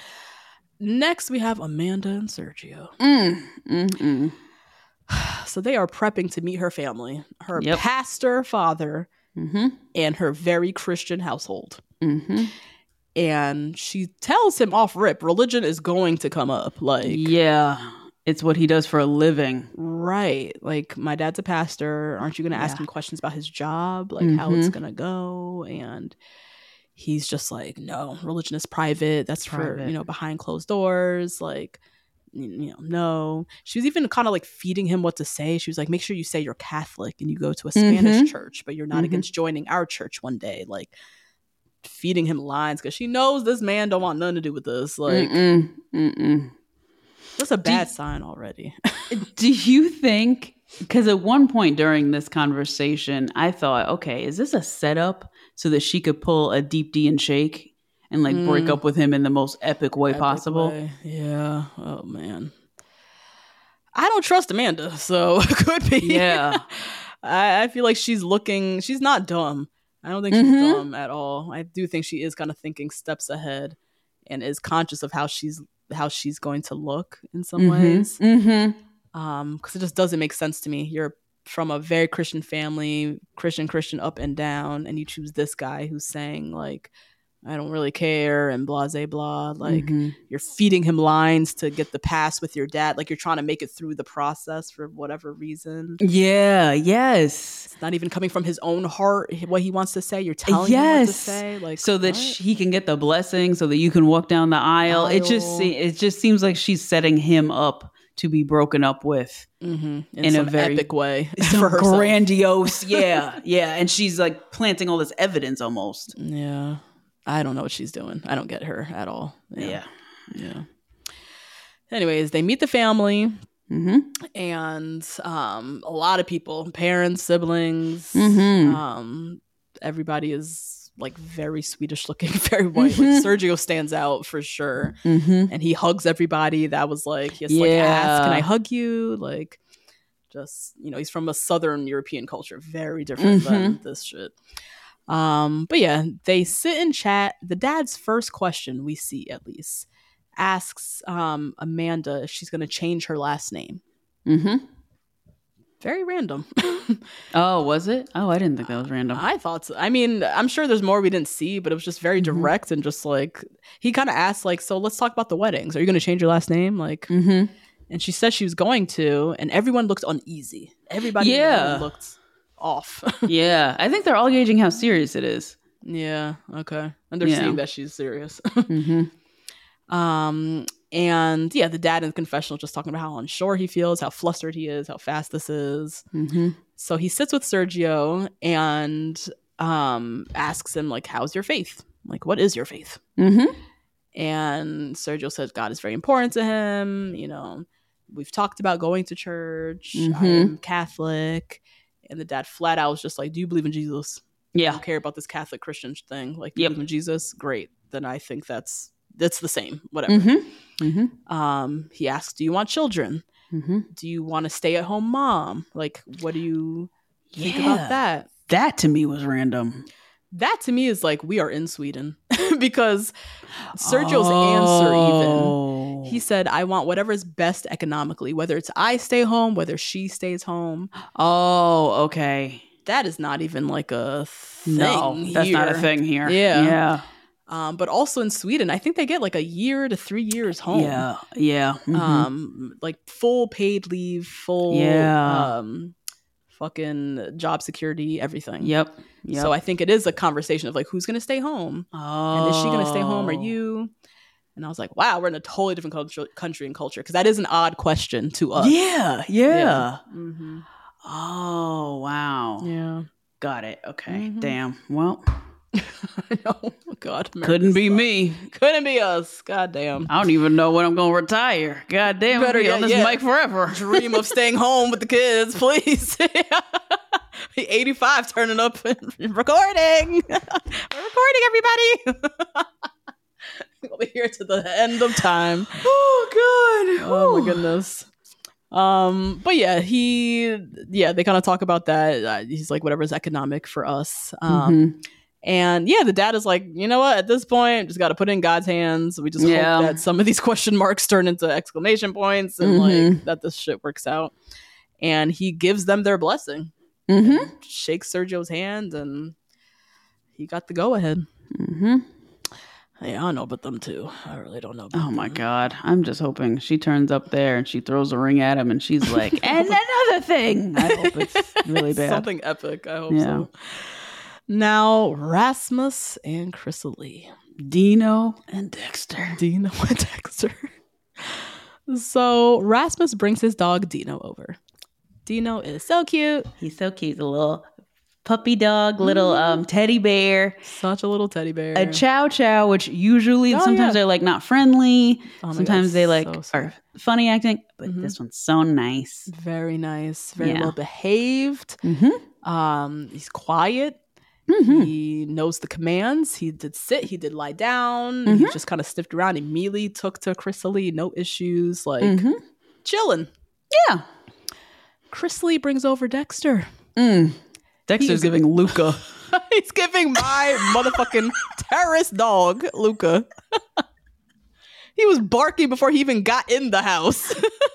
Speaker 8: Next, we have Amanda and Sergio.
Speaker 4: Mm. Mm-mm.
Speaker 8: So they are prepping to meet her family, her
Speaker 4: Yep.
Speaker 8: pastor father,
Speaker 4: Mm-hmm.
Speaker 8: and her very Christian household.
Speaker 4: Mm-hmm.
Speaker 8: And she tells him off rip, religion is going to come up. Like,
Speaker 4: Yeah, it's what he does for a living.
Speaker 8: right. Like, my dad's a pastor. Aren't you going to ask
Speaker 4: Yeah.
Speaker 8: him questions about his job? Like, how it's
Speaker 4: Mhm.
Speaker 8: going to go? And he's just like, no, religion is private. That's for,
Speaker 4: Private.
Speaker 8: you know, behind closed doors. Like, you know, no. She was even kind of like feeding him what to say. She was like, make sure you say you're Catholic and you go to a Spanish
Speaker 4: Mm-hmm.
Speaker 8: church, but you're not
Speaker 4: Mm-hmm.
Speaker 8: against joining our church one day. Like feeding him lines because she knows this man don't want nothing to do with this. Like
Speaker 4: Mm-mm. Mm-mm.
Speaker 8: that's a bad
Speaker 4: Do-
Speaker 8: sign already.
Speaker 4: Do you think, because at one point during this conversation, I thought, okay, is this a setup so that she could pull a Deep D and Shake and like break
Speaker 8: Mm.
Speaker 4: up with him in the most epic way
Speaker 8: Epic
Speaker 4: possible?
Speaker 8: way. Yeah. Oh man. I don't trust Amanda, so it could be.
Speaker 4: Yeah.
Speaker 8: I, I feel like she's looking. She's not dumb. I don't think she's
Speaker 4: Mhm.
Speaker 8: dumb at all. I do think she is kind of thinking steps ahead, and is conscious of how she's how she's going to look in some
Speaker 4: Mhm.
Speaker 8: ways.
Speaker 4: Mm-hmm.
Speaker 8: Um, because it just doesn't make sense to me. You're from a very Christian family, Christian, Christian up and down, and you choose this guy who's saying like, I don't really care and blah, blah, blah. Like
Speaker 4: Mhm.
Speaker 8: you're feeding him lines to get the pass with your dad. Like you're trying to make it through the process for whatever reason.
Speaker 4: Yeah. Yes.
Speaker 8: It's not even coming from his own heart, what he wants to say. You're telling him what to
Speaker 4: Yes.
Speaker 8: say. Like
Speaker 4: so that
Speaker 8: what?
Speaker 4: sh- he can get the blessing, so that you can walk down the aisle. It just
Speaker 8: Aisle.
Speaker 4: se- it just seems like she's setting him up to be broken up with
Speaker 8: Mhm. in,
Speaker 4: in a
Speaker 8: some
Speaker 4: very-
Speaker 8: epic way
Speaker 4: some
Speaker 8: for herself.
Speaker 4: grandiose. Yeah. Yeah. And she's like planting all this evidence almost.
Speaker 8: Yeah. I don't know what she's doing. I don't get her at all.
Speaker 4: Yeah.
Speaker 8: Yeah. Anyways, they meet the family
Speaker 4: Mm-hmm.
Speaker 8: and um, a lot of people, parents, siblings,
Speaker 4: Mhm.
Speaker 8: um, everybody is like very Swedish looking, very white. Like Sergio stands out for sure.
Speaker 4: Mm-hmm.
Speaker 8: And he hugs everybody. That was like, he has to like ask, can I
Speaker 4: Yeah.
Speaker 8: hug you? Like, just, you know, he's from a Southern European culture, very different than this shit. Um, but yeah, they sit and chat. The dad's first question we see, at least, asks um, Amanda if she's going to change her last name.
Speaker 4: Mm-hmm.
Speaker 8: Very random.
Speaker 4: Oh, was it? Oh, I didn't think that was random.
Speaker 8: I thought so. I mean, I'm sure there's more we didn't see, but it was just very
Speaker 4: Mm-hmm.
Speaker 8: direct and just like, he kind of asked, like, so let's talk about the weddings. Are you going to change your last name? Like,
Speaker 4: Mm-hmm.
Speaker 8: and she said she was going to, and everyone looked uneasy. Everybody in the
Speaker 4: Yeah.
Speaker 8: room looked off.
Speaker 4: Yeah, I think they're all gauging how serious it is.
Speaker 8: Yeah. Okay. And they're
Speaker 4: Yeah.
Speaker 8: seeing that she's serious.
Speaker 4: Mm-hmm.
Speaker 8: Um, and yeah, the dad in the confessional just talking about how unsure he feels, how flustered he is, how fast this is.
Speaker 4: Mm-hmm.
Speaker 8: So he sits with Sergio and um asks him, like, how's your faith? Like, what is your faith?
Speaker 4: Mm-hmm.
Speaker 8: And Sergio says God is very important to him. You know, we've talked about going to church.
Speaker 4: Mhm.
Speaker 8: I'm Catholic. And the dad flat out was just like, do you believe in Jesus? I
Speaker 4: Yeah.
Speaker 8: don't care about this Catholic Christian thing. Like, you
Speaker 4: Yep.
Speaker 8: believe in Jesus? Great. Then I think that's that's the same. Whatever.
Speaker 4: Mm-hmm. Mm-hmm.
Speaker 8: Um, he asks, do you want children?
Speaker 4: Mm-hmm.
Speaker 8: Do you want a stay-at-home mom? Like, what do you think
Speaker 4: Yeah.
Speaker 8: about that?
Speaker 4: That to me was random.
Speaker 8: That to me is like, we are in Sweden. Because Sergio's answer even,
Speaker 4: Oh.
Speaker 8: he said, I want whatever is best economically, whether it's I stay home, whether she stays home.
Speaker 4: Oh, okay.
Speaker 8: That is not even like a thing.
Speaker 4: No, that's not a
Speaker 8: here.
Speaker 4: thing here.
Speaker 8: Yeah.
Speaker 4: Yeah.
Speaker 8: Um, but also in Sweden, I think they get like a year to three years home.
Speaker 4: Yeah. Yeah. Mhm.
Speaker 8: Um, like full paid leave, full
Speaker 4: Yeah.
Speaker 8: um, fucking job security, everything.
Speaker 4: Yep. Yep.
Speaker 8: So I think it is a conversation of like, who's going to stay home?
Speaker 4: oh.
Speaker 8: And is she going to stay home? Are you? And I was like, wow, we're in a totally different culture, country and culture. Because that is an odd question to us.
Speaker 4: Yeah. Yeah.
Speaker 8: Mm-hmm.
Speaker 4: Oh, wow.
Speaker 8: Yeah.
Speaker 4: Got it. Okay.
Speaker 8: Mhm.
Speaker 4: Damn. Well,
Speaker 8: I know. Oh, God. America
Speaker 4: couldn't be
Speaker 8: sucks.
Speaker 4: me.
Speaker 8: Couldn't be us. God damn.
Speaker 4: I don't even know when I'm going to retire. God damn,
Speaker 8: Better
Speaker 4: Better be
Speaker 8: get-
Speaker 4: on this
Speaker 8: yeah.
Speaker 4: mic forever.
Speaker 8: Dream of staying home with the kids, please. eighty-five turning up and recording. We're recording, everybody. We'll be here to the end of time.
Speaker 4: Oh, God.
Speaker 8: Oh, my goodness. Um, but yeah, he, yeah, they kind of talk about that. Uh, he's like, whatever is economic for us. Um,
Speaker 4: Mhm.
Speaker 8: And yeah, the dad is like, you know what? At this point, just got to put it in God's hands. We just
Speaker 4: Yeah.
Speaker 8: hope that some of these question marks turn into exclamation points and
Speaker 4: Mhm.
Speaker 8: like that this shit works out. And he gives them their blessing.
Speaker 4: Mm-hmm.
Speaker 8: Shakes Sergio's hand, and he got the go ahead.
Speaker 4: Mm-hmm.
Speaker 8: Hey, I don't know about them too. I really don't know. About
Speaker 4: Oh, my
Speaker 8: them.
Speaker 4: God. I'm just hoping she turns up there and she throws a ring at him and she's like, and another thing. I hope it's really bad.
Speaker 8: Something epic. I hope
Speaker 4: Yeah.
Speaker 8: so. Now, Rasmus and Chrysalie.
Speaker 4: Dino and Dexter.
Speaker 8: Dino and Dexter. So Rasmus brings his dog Dino over. Dino is so cute.
Speaker 4: He's so cute. The little puppy dog, little um, teddy bear.
Speaker 8: Such a little teddy bear.
Speaker 4: A chow chow, which usually
Speaker 8: Oh,
Speaker 4: sometimes
Speaker 8: yeah.
Speaker 4: they're like not friendly.
Speaker 8: Oh my
Speaker 4: sometimes
Speaker 8: God,
Speaker 4: they like
Speaker 8: so sweet.
Speaker 4: are funny acting, but
Speaker 8: Mhm.
Speaker 4: this one's so nice.
Speaker 8: Very nice. Very
Speaker 4: Yeah.
Speaker 8: well behaved.
Speaker 4: Mm-hmm.
Speaker 8: Um, he's quiet.
Speaker 4: Mm-hmm.
Speaker 8: He knows the commands. He did sit. He did lie down. He
Speaker 4: Mhm.
Speaker 8: just kind of sniffed around. Immediately took to Chrysalie. No issues. Like
Speaker 4: Mhm.
Speaker 8: chilling.
Speaker 4: Yeah.
Speaker 8: Chrysalie brings over Dexter.
Speaker 4: Mm. Dexter's
Speaker 8: He's-
Speaker 4: giving Luca.
Speaker 8: He's giving my motherfucking terrorist dog, Luca. He was barking before he even got in the house.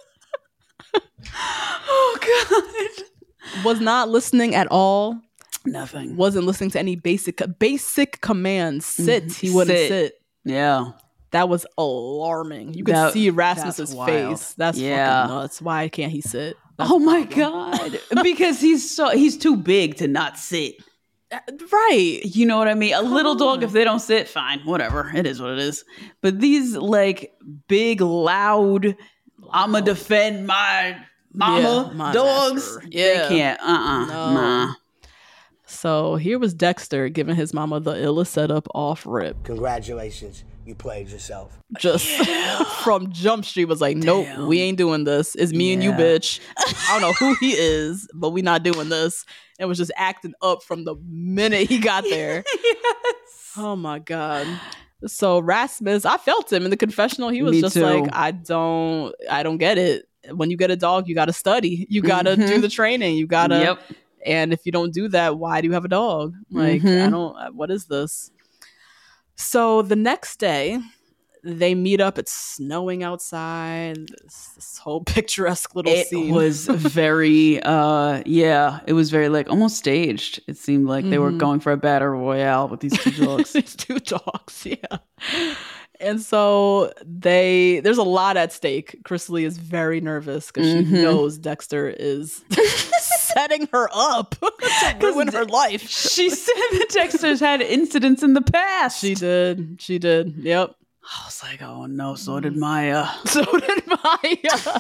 Speaker 4: Oh God.
Speaker 8: Was not listening at all.
Speaker 4: Nothing.
Speaker 8: Wasn't listening to any basic basic commands. Sit.
Speaker 4: Mhm.
Speaker 8: He wouldn't
Speaker 4: Sit.
Speaker 8: sit.
Speaker 4: Yeah.
Speaker 8: That was alarming. You could
Speaker 4: That-
Speaker 8: see Rasmus's
Speaker 4: that's wild.
Speaker 8: face. That's
Speaker 4: Yeah.
Speaker 8: fucking nuts. Why can't he sit? That's
Speaker 4: Oh
Speaker 8: the
Speaker 4: my
Speaker 8: problem.
Speaker 4: God. Because he's so he's too big to not sit.
Speaker 8: Uh, Right.
Speaker 4: You know what I mean? A little dog,
Speaker 8: on.
Speaker 4: if they don't sit, fine, whatever. It is what it is. But these like big, loud, I'ma defend my mama
Speaker 8: Yeah, my
Speaker 4: dogs.
Speaker 8: master. Yeah.
Speaker 4: They can't. Uh-uh.
Speaker 8: No.
Speaker 4: Nah.
Speaker 8: So here was Dexter giving his mama the illest setup off rip.
Speaker 10: Congratulations, you played yourself.
Speaker 8: Just from Jump Street was like, nope,
Speaker 4: Damn.
Speaker 8: we ain't doing this. It's me and you,
Speaker 4: Yeah.
Speaker 8: bitch. I don't know who he is, but we not doing this. And was just acting up from the minute he got there.
Speaker 4: Yes.
Speaker 8: Oh my God. So Rasmus, I felt him in the confessional. He was
Speaker 4: Me
Speaker 8: just
Speaker 4: too.
Speaker 8: like, I don't, I don't get it. When you get a dog, you got to study. You got to
Speaker 4: Mhm.
Speaker 8: do the training. You got to.
Speaker 4: Yep.
Speaker 8: And if you don't do that, why do you have a dog? Like, I
Speaker 4: Mhm.
Speaker 8: don't, what is this? So the next day, they meet up. It's snowing outside. This, this whole picturesque little
Speaker 4: It
Speaker 8: scene.
Speaker 4: was very, uh, yeah, it was very like almost staged. It seemed like they were
Speaker 8: Mhm.
Speaker 4: going for a battle royale with these two dogs.
Speaker 8: These two dogs, yeah. And so they, there's a lot at stake. Chrysalie is very nervous because she
Speaker 4: Mhm.
Speaker 8: knows Dexter is setting her up to ruin her life.
Speaker 4: She said that Dexter's had incidents in the past.
Speaker 8: She did. She did. Yep.
Speaker 4: I was like, oh no, so did Maya.
Speaker 8: So did Maya.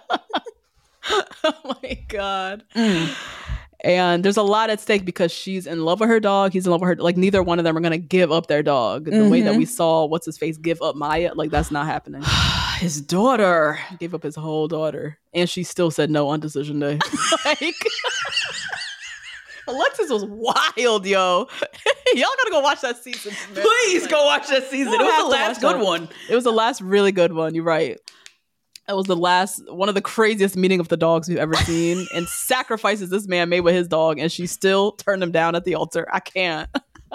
Speaker 8: Oh my God. And there's a lot at stake because she's in love with her dog. He's in love with her. Like, neither one of them are going to give up their dog. The way that we saw, what's his face, give up Maya, like, that's not happening.
Speaker 4: His daughter.
Speaker 8: He gave up his whole daughter. And she still said no on decision day. Like, Alexis was wild, yo. Y'all gotta go watch that season. man.
Speaker 4: Please go watch that season. It
Speaker 8: We'll
Speaker 4: was
Speaker 8: have
Speaker 4: the
Speaker 8: to
Speaker 4: last
Speaker 8: watch
Speaker 4: good
Speaker 8: that.
Speaker 4: one.
Speaker 8: It was the last really good one. You're right. That was the last, one of the craziest meeting of the dogs we've ever seen. And sacrifices this man made with his dog, and she still turned him down at the altar. I can't.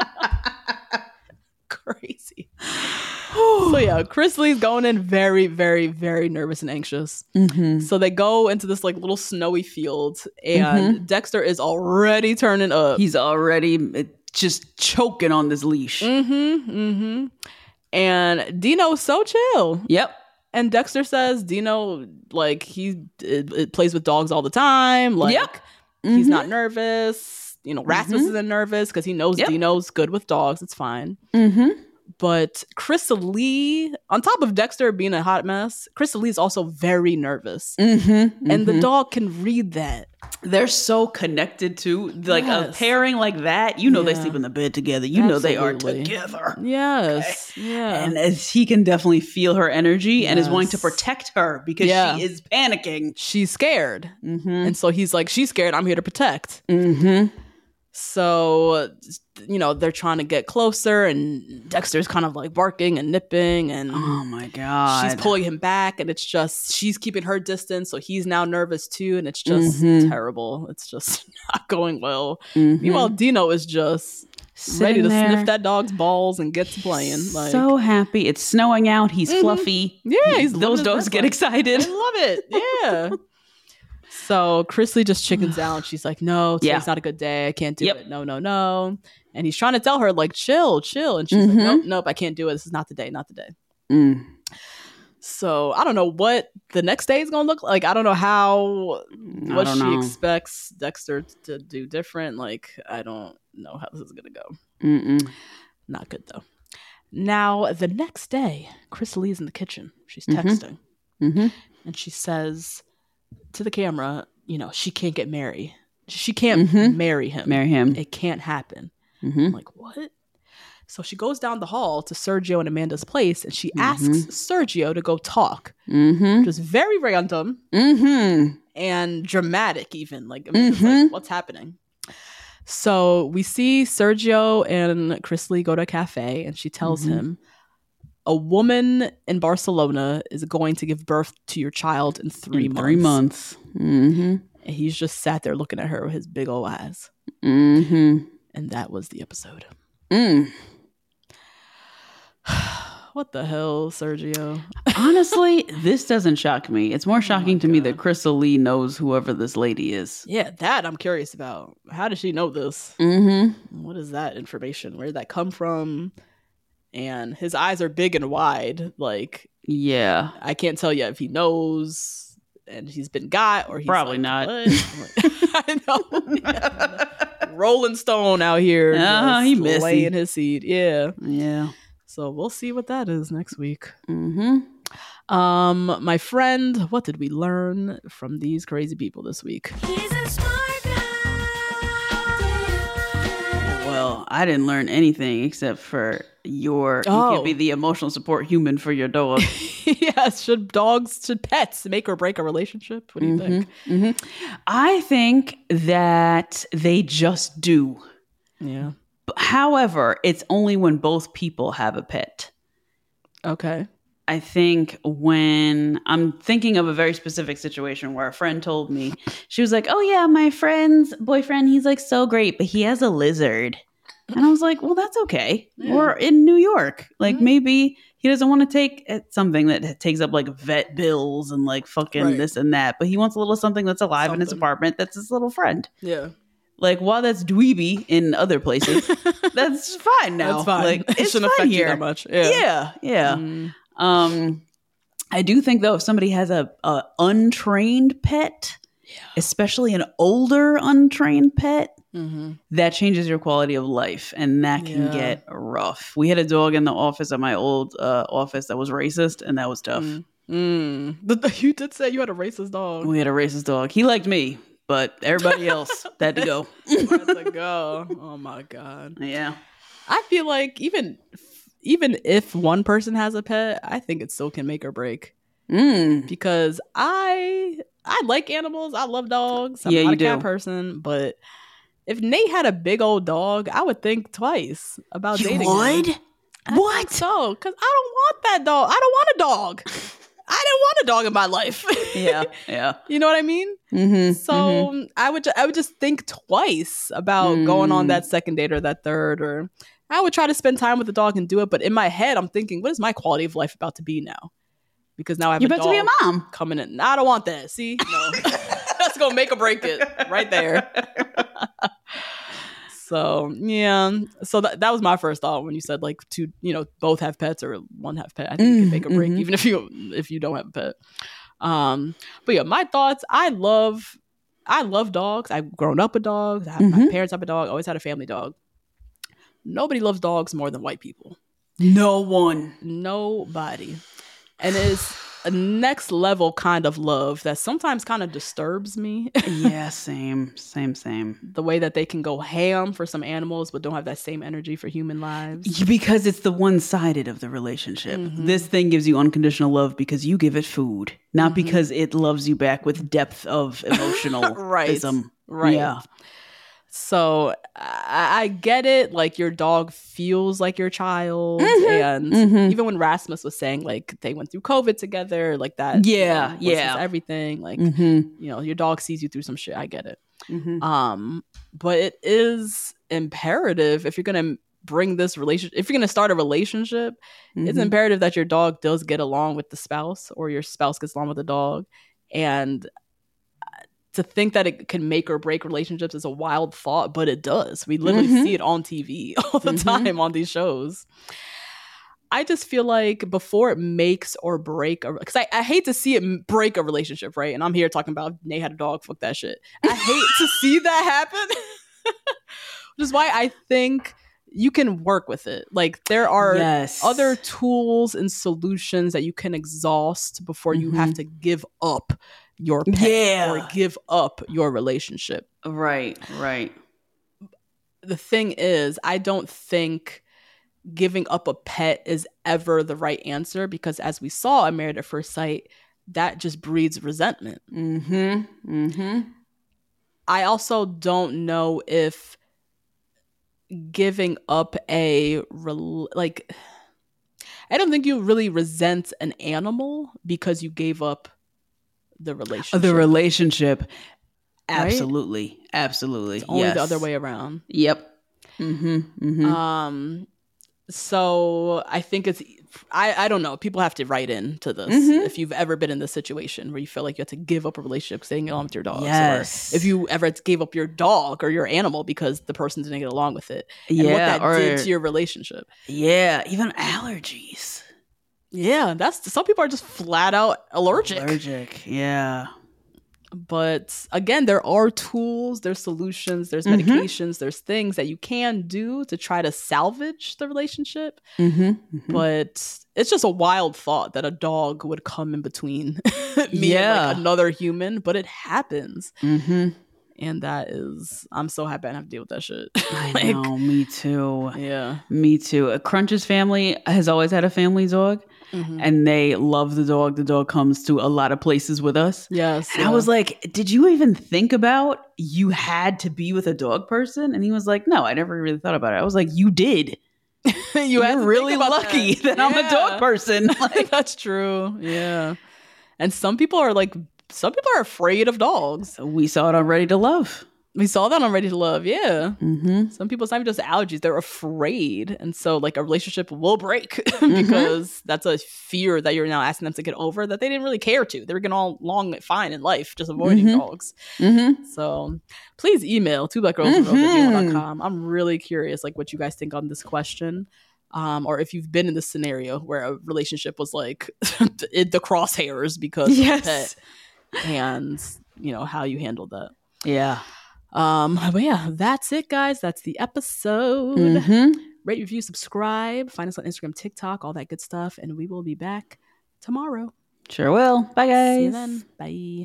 Speaker 8: Crazy. So yeah, Chrysalie's going in very, very, very nervous and anxious.
Speaker 4: Mm-hmm.
Speaker 8: So they go into this like little snowy field, and Dexter is already turning up.
Speaker 4: He's already uh, just choking on this leash.
Speaker 8: Mm-hmm. Mm-hmm. And Dino's so chill.
Speaker 4: Yep.
Speaker 8: And Dexter says Dino, like, he it, it plays with dogs all the time. Like,
Speaker 4: Yep.
Speaker 8: he's
Speaker 4: Mhm.
Speaker 8: not nervous. You know, Rasmus
Speaker 4: Mhm.
Speaker 8: isn't nervous because he knows
Speaker 4: Yep.
Speaker 8: Dino's good with dogs. It's fine.
Speaker 4: Mm-hmm.
Speaker 8: But Chrysalie, on top of Dexter being a hot mess, Chrysalie is also very nervous.
Speaker 4: Mm-hmm.
Speaker 8: And the dog can read that.
Speaker 4: They're so connected to like a
Speaker 8: Yes.
Speaker 4: pairing like that. You know they
Speaker 8: Yeah.
Speaker 4: sleep in the bed together. You know they are
Speaker 8: Absolutely.
Speaker 4: together.
Speaker 8: Yes. Yeah.
Speaker 4: And as he can definitely feel her energy and is wanting to
Speaker 8: Yes.
Speaker 4: protect her because
Speaker 8: Yeah.
Speaker 4: she is panicking.
Speaker 8: She's scared.
Speaker 4: Mm-hmm.
Speaker 8: And so he's like, she's scared. I'm here to protect.
Speaker 4: Mm-hmm.
Speaker 8: So, you know, they're trying to get closer, and Dexter's kind of like barking and nipping, and
Speaker 4: Oh my god.
Speaker 8: she's pulling him back, and it's just, she's keeping her distance. So he's now nervous too, and it's just
Speaker 4: Mhm.
Speaker 8: terrible. It's just not going well.
Speaker 4: Mhm.
Speaker 8: Meanwhile, Dino is just
Speaker 4: Sitting
Speaker 8: ready to
Speaker 4: there.
Speaker 8: sniff that dog's balls and get to playing. Like,
Speaker 4: so happy. It's snowing out. He's
Speaker 8: Mhm.
Speaker 4: fluffy.
Speaker 8: yeah, he's living
Speaker 4: Those
Speaker 8: his
Speaker 4: dogs
Speaker 8: best
Speaker 4: get
Speaker 8: life.
Speaker 4: excited.
Speaker 8: I love it. Yeah. So Chrysalie just chickens out. She's like, no, today's
Speaker 4: Yeah.
Speaker 8: not a good day. I can't do
Speaker 4: Yep.
Speaker 8: it. No, no, no. And he's trying to tell her, like, chill, chill. And she's
Speaker 4: Mhm.
Speaker 8: like, nope, nope, I can't do it. This is not the day, not the day.
Speaker 4: Mm.
Speaker 8: So I don't know what the next day is going to look like. I don't know how,
Speaker 4: I
Speaker 8: what
Speaker 4: don't
Speaker 8: she
Speaker 4: know.
Speaker 8: expects Dexter to do different. Like, I don't know how this is going to go.
Speaker 4: Mm-mm.
Speaker 8: Not good, though. Now, the next day, Chrysalie's in the kitchen. She's
Speaker 4: Mhm.
Speaker 8: texting.
Speaker 4: Mm-hmm.
Speaker 8: And she says to the camera, you know, she can't get married. She can't
Speaker 4: mm-hmm.
Speaker 8: marry him.
Speaker 4: Marry him.
Speaker 8: It can't happen.
Speaker 4: Mm-hmm.
Speaker 8: I'm like, what? So she goes down the hall to Sergio and Amanda's place, and she
Speaker 4: Mm-hmm.
Speaker 8: asks Sergio to go talk.
Speaker 4: Mm-hmm.
Speaker 8: Which is very random
Speaker 4: Mm-hmm.
Speaker 8: and dramatic even. Like, Amanda's mm-hmm. like, what's happening? So we see Sergio and Chris Lee go to a cafe, and she tells mm-hmm. him, a woman in Barcelona is going to give birth to your child in three in months.
Speaker 4: Three months. Mm-hmm.
Speaker 8: And he's just sat there looking at her with his big old eyes.
Speaker 4: Mm-hmm.
Speaker 8: And that was the episode.
Speaker 4: Mm.
Speaker 8: What the hell, Sergio?
Speaker 4: Honestly, this doesn't shock me. It's more shocking oh to God. me that Crystal Lee knows whoever this lady is.
Speaker 8: Yeah, that I'm curious about. How does she know this?
Speaker 4: Mm-hmm.
Speaker 8: What is that information? Where did that come from? And his eyes are big and wide. Like,
Speaker 4: yeah,
Speaker 8: I can't tell you if he knows and he's been got or he's
Speaker 4: probably
Speaker 8: like,
Speaker 4: not.
Speaker 8: I know. Yeah. Rolling Stone out here.
Speaker 4: Uh, he missing.
Speaker 8: Laying his seed. Yeah.
Speaker 4: Yeah.
Speaker 8: So we'll see what that is next week.
Speaker 4: Mm-hmm.
Speaker 8: Um, my friend, what did we learn from these crazy people this week?
Speaker 11: He's a smart guy.
Speaker 4: Well, I didn't learn anything except for your
Speaker 8: oh.
Speaker 4: you can't be the emotional support human for your dog.
Speaker 8: Yes, should dogs, should pets make or break a relationship? What do you
Speaker 4: mm-hmm.
Speaker 8: think?
Speaker 4: Mm-hmm. I think that they just do.
Speaker 8: Yeah.
Speaker 4: However, it's only when both people have a pet.
Speaker 8: Okay.
Speaker 4: I think when I'm thinking of a very specific situation where a friend told me, she was like, oh yeah, my friend's boyfriend, he's like so great, but he has a lizard. And I was like, well, that's okay.
Speaker 8: Yeah.
Speaker 4: We're in New York. Like
Speaker 8: Mm-hmm.
Speaker 4: maybe he doesn't want to take something that takes up like vet bills and like fucking
Speaker 8: Right.
Speaker 4: this and that. But he wants a little something that's alive in his
Speaker 8: Something.
Speaker 4: apartment. That's his little friend.
Speaker 8: Yeah.
Speaker 4: Like, while that's dweeby in other places, that's fine now.
Speaker 8: That's fine.
Speaker 4: Like,
Speaker 8: It
Speaker 4: it's
Speaker 8: shouldn't
Speaker 4: fine
Speaker 8: affect you
Speaker 4: here.
Speaker 8: that much. Yeah.
Speaker 4: Yeah, yeah.
Speaker 8: Mm.
Speaker 4: Um, I do think though, if somebody has a, a untrained pet,
Speaker 8: Yeah.
Speaker 4: especially an older untrained pet,
Speaker 8: Mm-hmm.
Speaker 4: that changes your quality of life, and that can
Speaker 8: Yeah.
Speaker 4: get rough. We had a dog in the office at my old uh, office that was racist, and that was tough.
Speaker 8: Mm. Mm. The- You did say you had a racist dog.
Speaker 4: We had a racist dog. He liked me, but everybody else had to go.
Speaker 8: Had to go. Oh my God.
Speaker 4: Yeah.
Speaker 8: I feel like even even if one person has a pet, I think it still can make or break.
Speaker 4: Mm.
Speaker 8: Because I I like animals. I love dogs. I'm
Speaker 4: Yeah,
Speaker 8: not
Speaker 4: you
Speaker 8: a cat
Speaker 4: do.
Speaker 8: person, but if Nate had a big old dog, I would think twice about
Speaker 4: You
Speaker 8: dating
Speaker 4: would?
Speaker 8: him. I
Speaker 4: What?
Speaker 8: think so, because I don't want that dog. I don't want a dog. I didn't want a dog in my life.
Speaker 4: Yeah, yeah.
Speaker 8: You know what I mean?
Speaker 4: Mm-hmm,
Speaker 8: So
Speaker 4: mm-hmm.
Speaker 8: I would ju- I would just think twice about
Speaker 4: Mm.
Speaker 8: going on that second date or that third, or I would try to spend time with the dog and do it. But in my head, I'm thinking, what is my quality of life about to be now? Because now I have
Speaker 4: You're
Speaker 8: a
Speaker 4: about
Speaker 8: dog
Speaker 4: to be a mom.
Speaker 8: coming in. I don't want that. See, no, that's gonna make or break it right there. So yeah, so that that was my first thought when you said like two, you know, both have pets or one have pet. I think you can make or break
Speaker 4: Mm-hmm.
Speaker 8: even if you if you don't have a pet. Um, but yeah, my thoughts. I love, I love dogs. I've grown up with dogs. I have, My
Speaker 4: Mhm.
Speaker 8: parents have a dog. Always had a family dog. Nobody loves dogs more than white people.
Speaker 4: No one.
Speaker 8: Nobody, and it's a next level kind of love that sometimes kind of disturbs me.
Speaker 4: Yeah, same, same, same.
Speaker 8: The way that they can go ham for some animals but don't have that same energy for human lives.
Speaker 4: Because it's the one-sided of the relationship.
Speaker 8: Mm-hmm.
Speaker 4: This thing gives you unconditional love because you give it food, not
Speaker 8: Mm-hmm.
Speaker 4: because it loves you back with depth of emotional
Speaker 8: Right.
Speaker 4: ism.
Speaker 8: Right.
Speaker 4: Yeah.
Speaker 8: So I, I get it. Like your dog feels like your child.
Speaker 4: Mhm.
Speaker 8: And
Speaker 4: Mhm.
Speaker 8: even when Rasmus was saying like they went through COVID together, like that.
Speaker 4: Yeah,
Speaker 8: you know, was his
Speaker 4: yeah.
Speaker 8: everything. Like,
Speaker 4: Mm-hmm.
Speaker 8: you know, your dog sees you through some shit. I get it.
Speaker 4: Mm-hmm.
Speaker 8: Um, but it is imperative if you're gonna bring this relationship, if you're gonna start a relationship, it's
Speaker 4: Mhm.
Speaker 8: imperative that your dog does get along with the spouse, or your spouse gets along with the dog. And to think that it can make or break relationships is a wild thought, but it does. We literally
Speaker 4: Mhm.
Speaker 8: see it on T V all the
Speaker 4: Mhm.
Speaker 8: time on these shows. I just feel like before it makes or break a, because I, I hate to see it m- break a relationship, right? And I'm here talking about Nate had a dog, fuck that shit. I hate to see that happen, which is why I think you can work with it. Like there are
Speaker 4: Yes.
Speaker 8: other tools and solutions that you can exhaust before you have to give up your pet
Speaker 4: Yeah.
Speaker 8: or give up your relationship.
Speaker 4: Right, right.
Speaker 8: The thing is, I don't think giving up a pet is ever the right answer because as we saw in Married at First Sight, that just breeds resentment.
Speaker 4: Mm-hmm. Mm-hmm.
Speaker 8: I also don't know if giving up a rel- like I don't think you really resent an animal because you gave up the relationship.
Speaker 4: The relationship.
Speaker 8: Right?
Speaker 4: Absolutely. Absolutely.
Speaker 8: It's only
Speaker 4: yes.
Speaker 8: the other way around.
Speaker 4: Yep. Mm-hmm. Mm-hmm.
Speaker 8: Um so I think it's I, I don't know. People have to write in to this
Speaker 4: Mhm.
Speaker 8: if you've ever been in this situation where you feel like you have to give up a relationship because they didn't get along with your dogs.
Speaker 4: Yes.
Speaker 8: Or if you ever gave up your dog or your animal because the person didn't get along with it. And
Speaker 4: Yeah,
Speaker 8: what that
Speaker 4: or-
Speaker 8: did to your relationship.
Speaker 4: Yeah. Even allergies.
Speaker 8: Yeah, that's some people are just flat out allergic.
Speaker 4: Allergic. Yeah.
Speaker 8: But again, there are tools, there's solutions, there's
Speaker 4: Mhm.
Speaker 8: medications, there's things that you can do to try to salvage the relationship.
Speaker 4: Mm-hmm.
Speaker 8: But it's just a wild thought that a dog would come in between me
Speaker 4: Yeah.
Speaker 8: and like another human, but it happens.
Speaker 4: Mm-hmm.
Speaker 8: And that is, I'm so happy I don't have to deal with that shit.
Speaker 4: I
Speaker 8: Like,
Speaker 4: know. Me too.
Speaker 8: Yeah.
Speaker 4: Me too. A Crunch's family has always had a family dog,
Speaker 8: Mhm.
Speaker 4: and they love the dog. The dog comes to a lot of places with us.
Speaker 8: Yes.
Speaker 4: And I was like, did you even think about you had to be with a dog person? And he was like, no, I never really thought about it. I was like, you did.
Speaker 8: you
Speaker 4: You're
Speaker 8: had to
Speaker 4: really
Speaker 8: think about
Speaker 4: lucky that,
Speaker 8: that.
Speaker 4: I'm a
Speaker 8: Yeah.
Speaker 4: dog person. Like,
Speaker 8: That's true. Yeah. And some people are like, some people are afraid of dogs.
Speaker 4: we saw it on Ready to Love.
Speaker 8: We saw that on Ready to Love. Yeah.
Speaker 4: Mm-hmm.
Speaker 8: Some people, it's not even just allergies, they're afraid. And so, like, a relationship will break because that's a fear that you're now asking them to get over that they didn't really care to. They were getting all along fine in life, just avoiding
Speaker 4: Mhm.
Speaker 8: dogs.
Speaker 4: Mm-hmm.
Speaker 8: So please email two black girls at gmail dot com. I'm really curious, like, what you guys think on this question. Um, or if you've been in this scenario where a relationship was like in the crosshairs because of a
Speaker 4: Yes.
Speaker 8: pet and, you know, how you handled that.
Speaker 4: Yeah.
Speaker 8: Um, but yeah, that's it, guys. That's the episode.
Speaker 4: Mm-hmm.
Speaker 8: Rate, review, subscribe. Find us on Instagram, TikTok, all that good stuff. And we will be back tomorrow.
Speaker 4: Sure will. Bye, guys.
Speaker 8: See you then. Bye.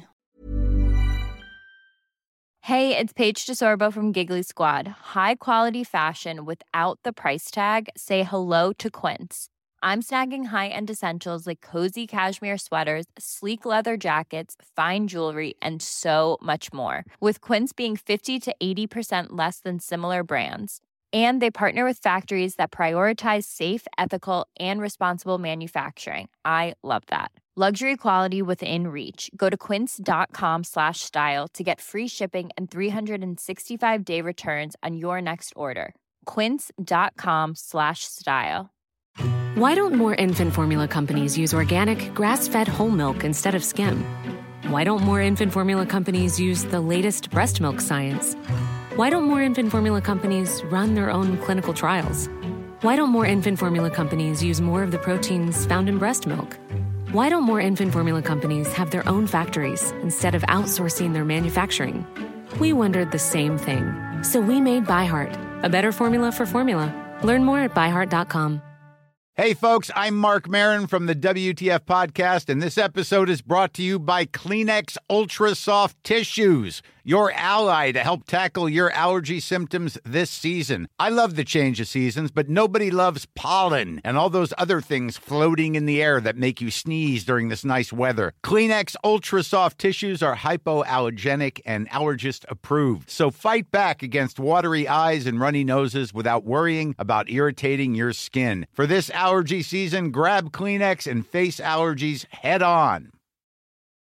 Speaker 12: Hey, it's Paige DeSorbo from Giggly Squad. High quality fashion without the price tag. Say hello to Quince. I'm snagging high-end essentials like cozy cashmere sweaters, sleek leather jackets, fine jewelry, and so much more. With Quince being fifty to eighty percent less than similar brands. And they partner with factories that prioritize safe, ethical, and responsible manufacturing. I love that. Luxury quality within reach. Go to quince.com slash style to get free shipping and three sixty-five day returns on your next order. Quince.com slash style.
Speaker 3: Why don't more infant formula companies use organic, grass-fed whole milk instead of skim? Why don't more infant formula companies use the latest breast milk science? Why don't more infant formula companies run their own clinical trials? Why don't more infant formula companies use more of the proteins found in breast milk? Why don't more infant formula companies have their own factories instead of outsourcing their manufacturing? We wondered the same thing. So we made ByHeart, a better formula for formula. Learn more at by heart dot com.
Speaker 13: Hey, folks, I'm Mark Maron from the W T F Podcast, and this episode is brought to you by Kleenex Ultra Soft Tissues, your ally to help tackle your allergy symptoms this season. I love the change of seasons, but nobody loves pollen and all those other things floating in the air that make you sneeze during this nice weather. Kleenex Ultra Soft Tissues are hypoallergenic and allergist approved, so fight back against watery eyes and runny noses without worrying about irritating your skin. For this allergy season, grab Kleenex and face allergies head on.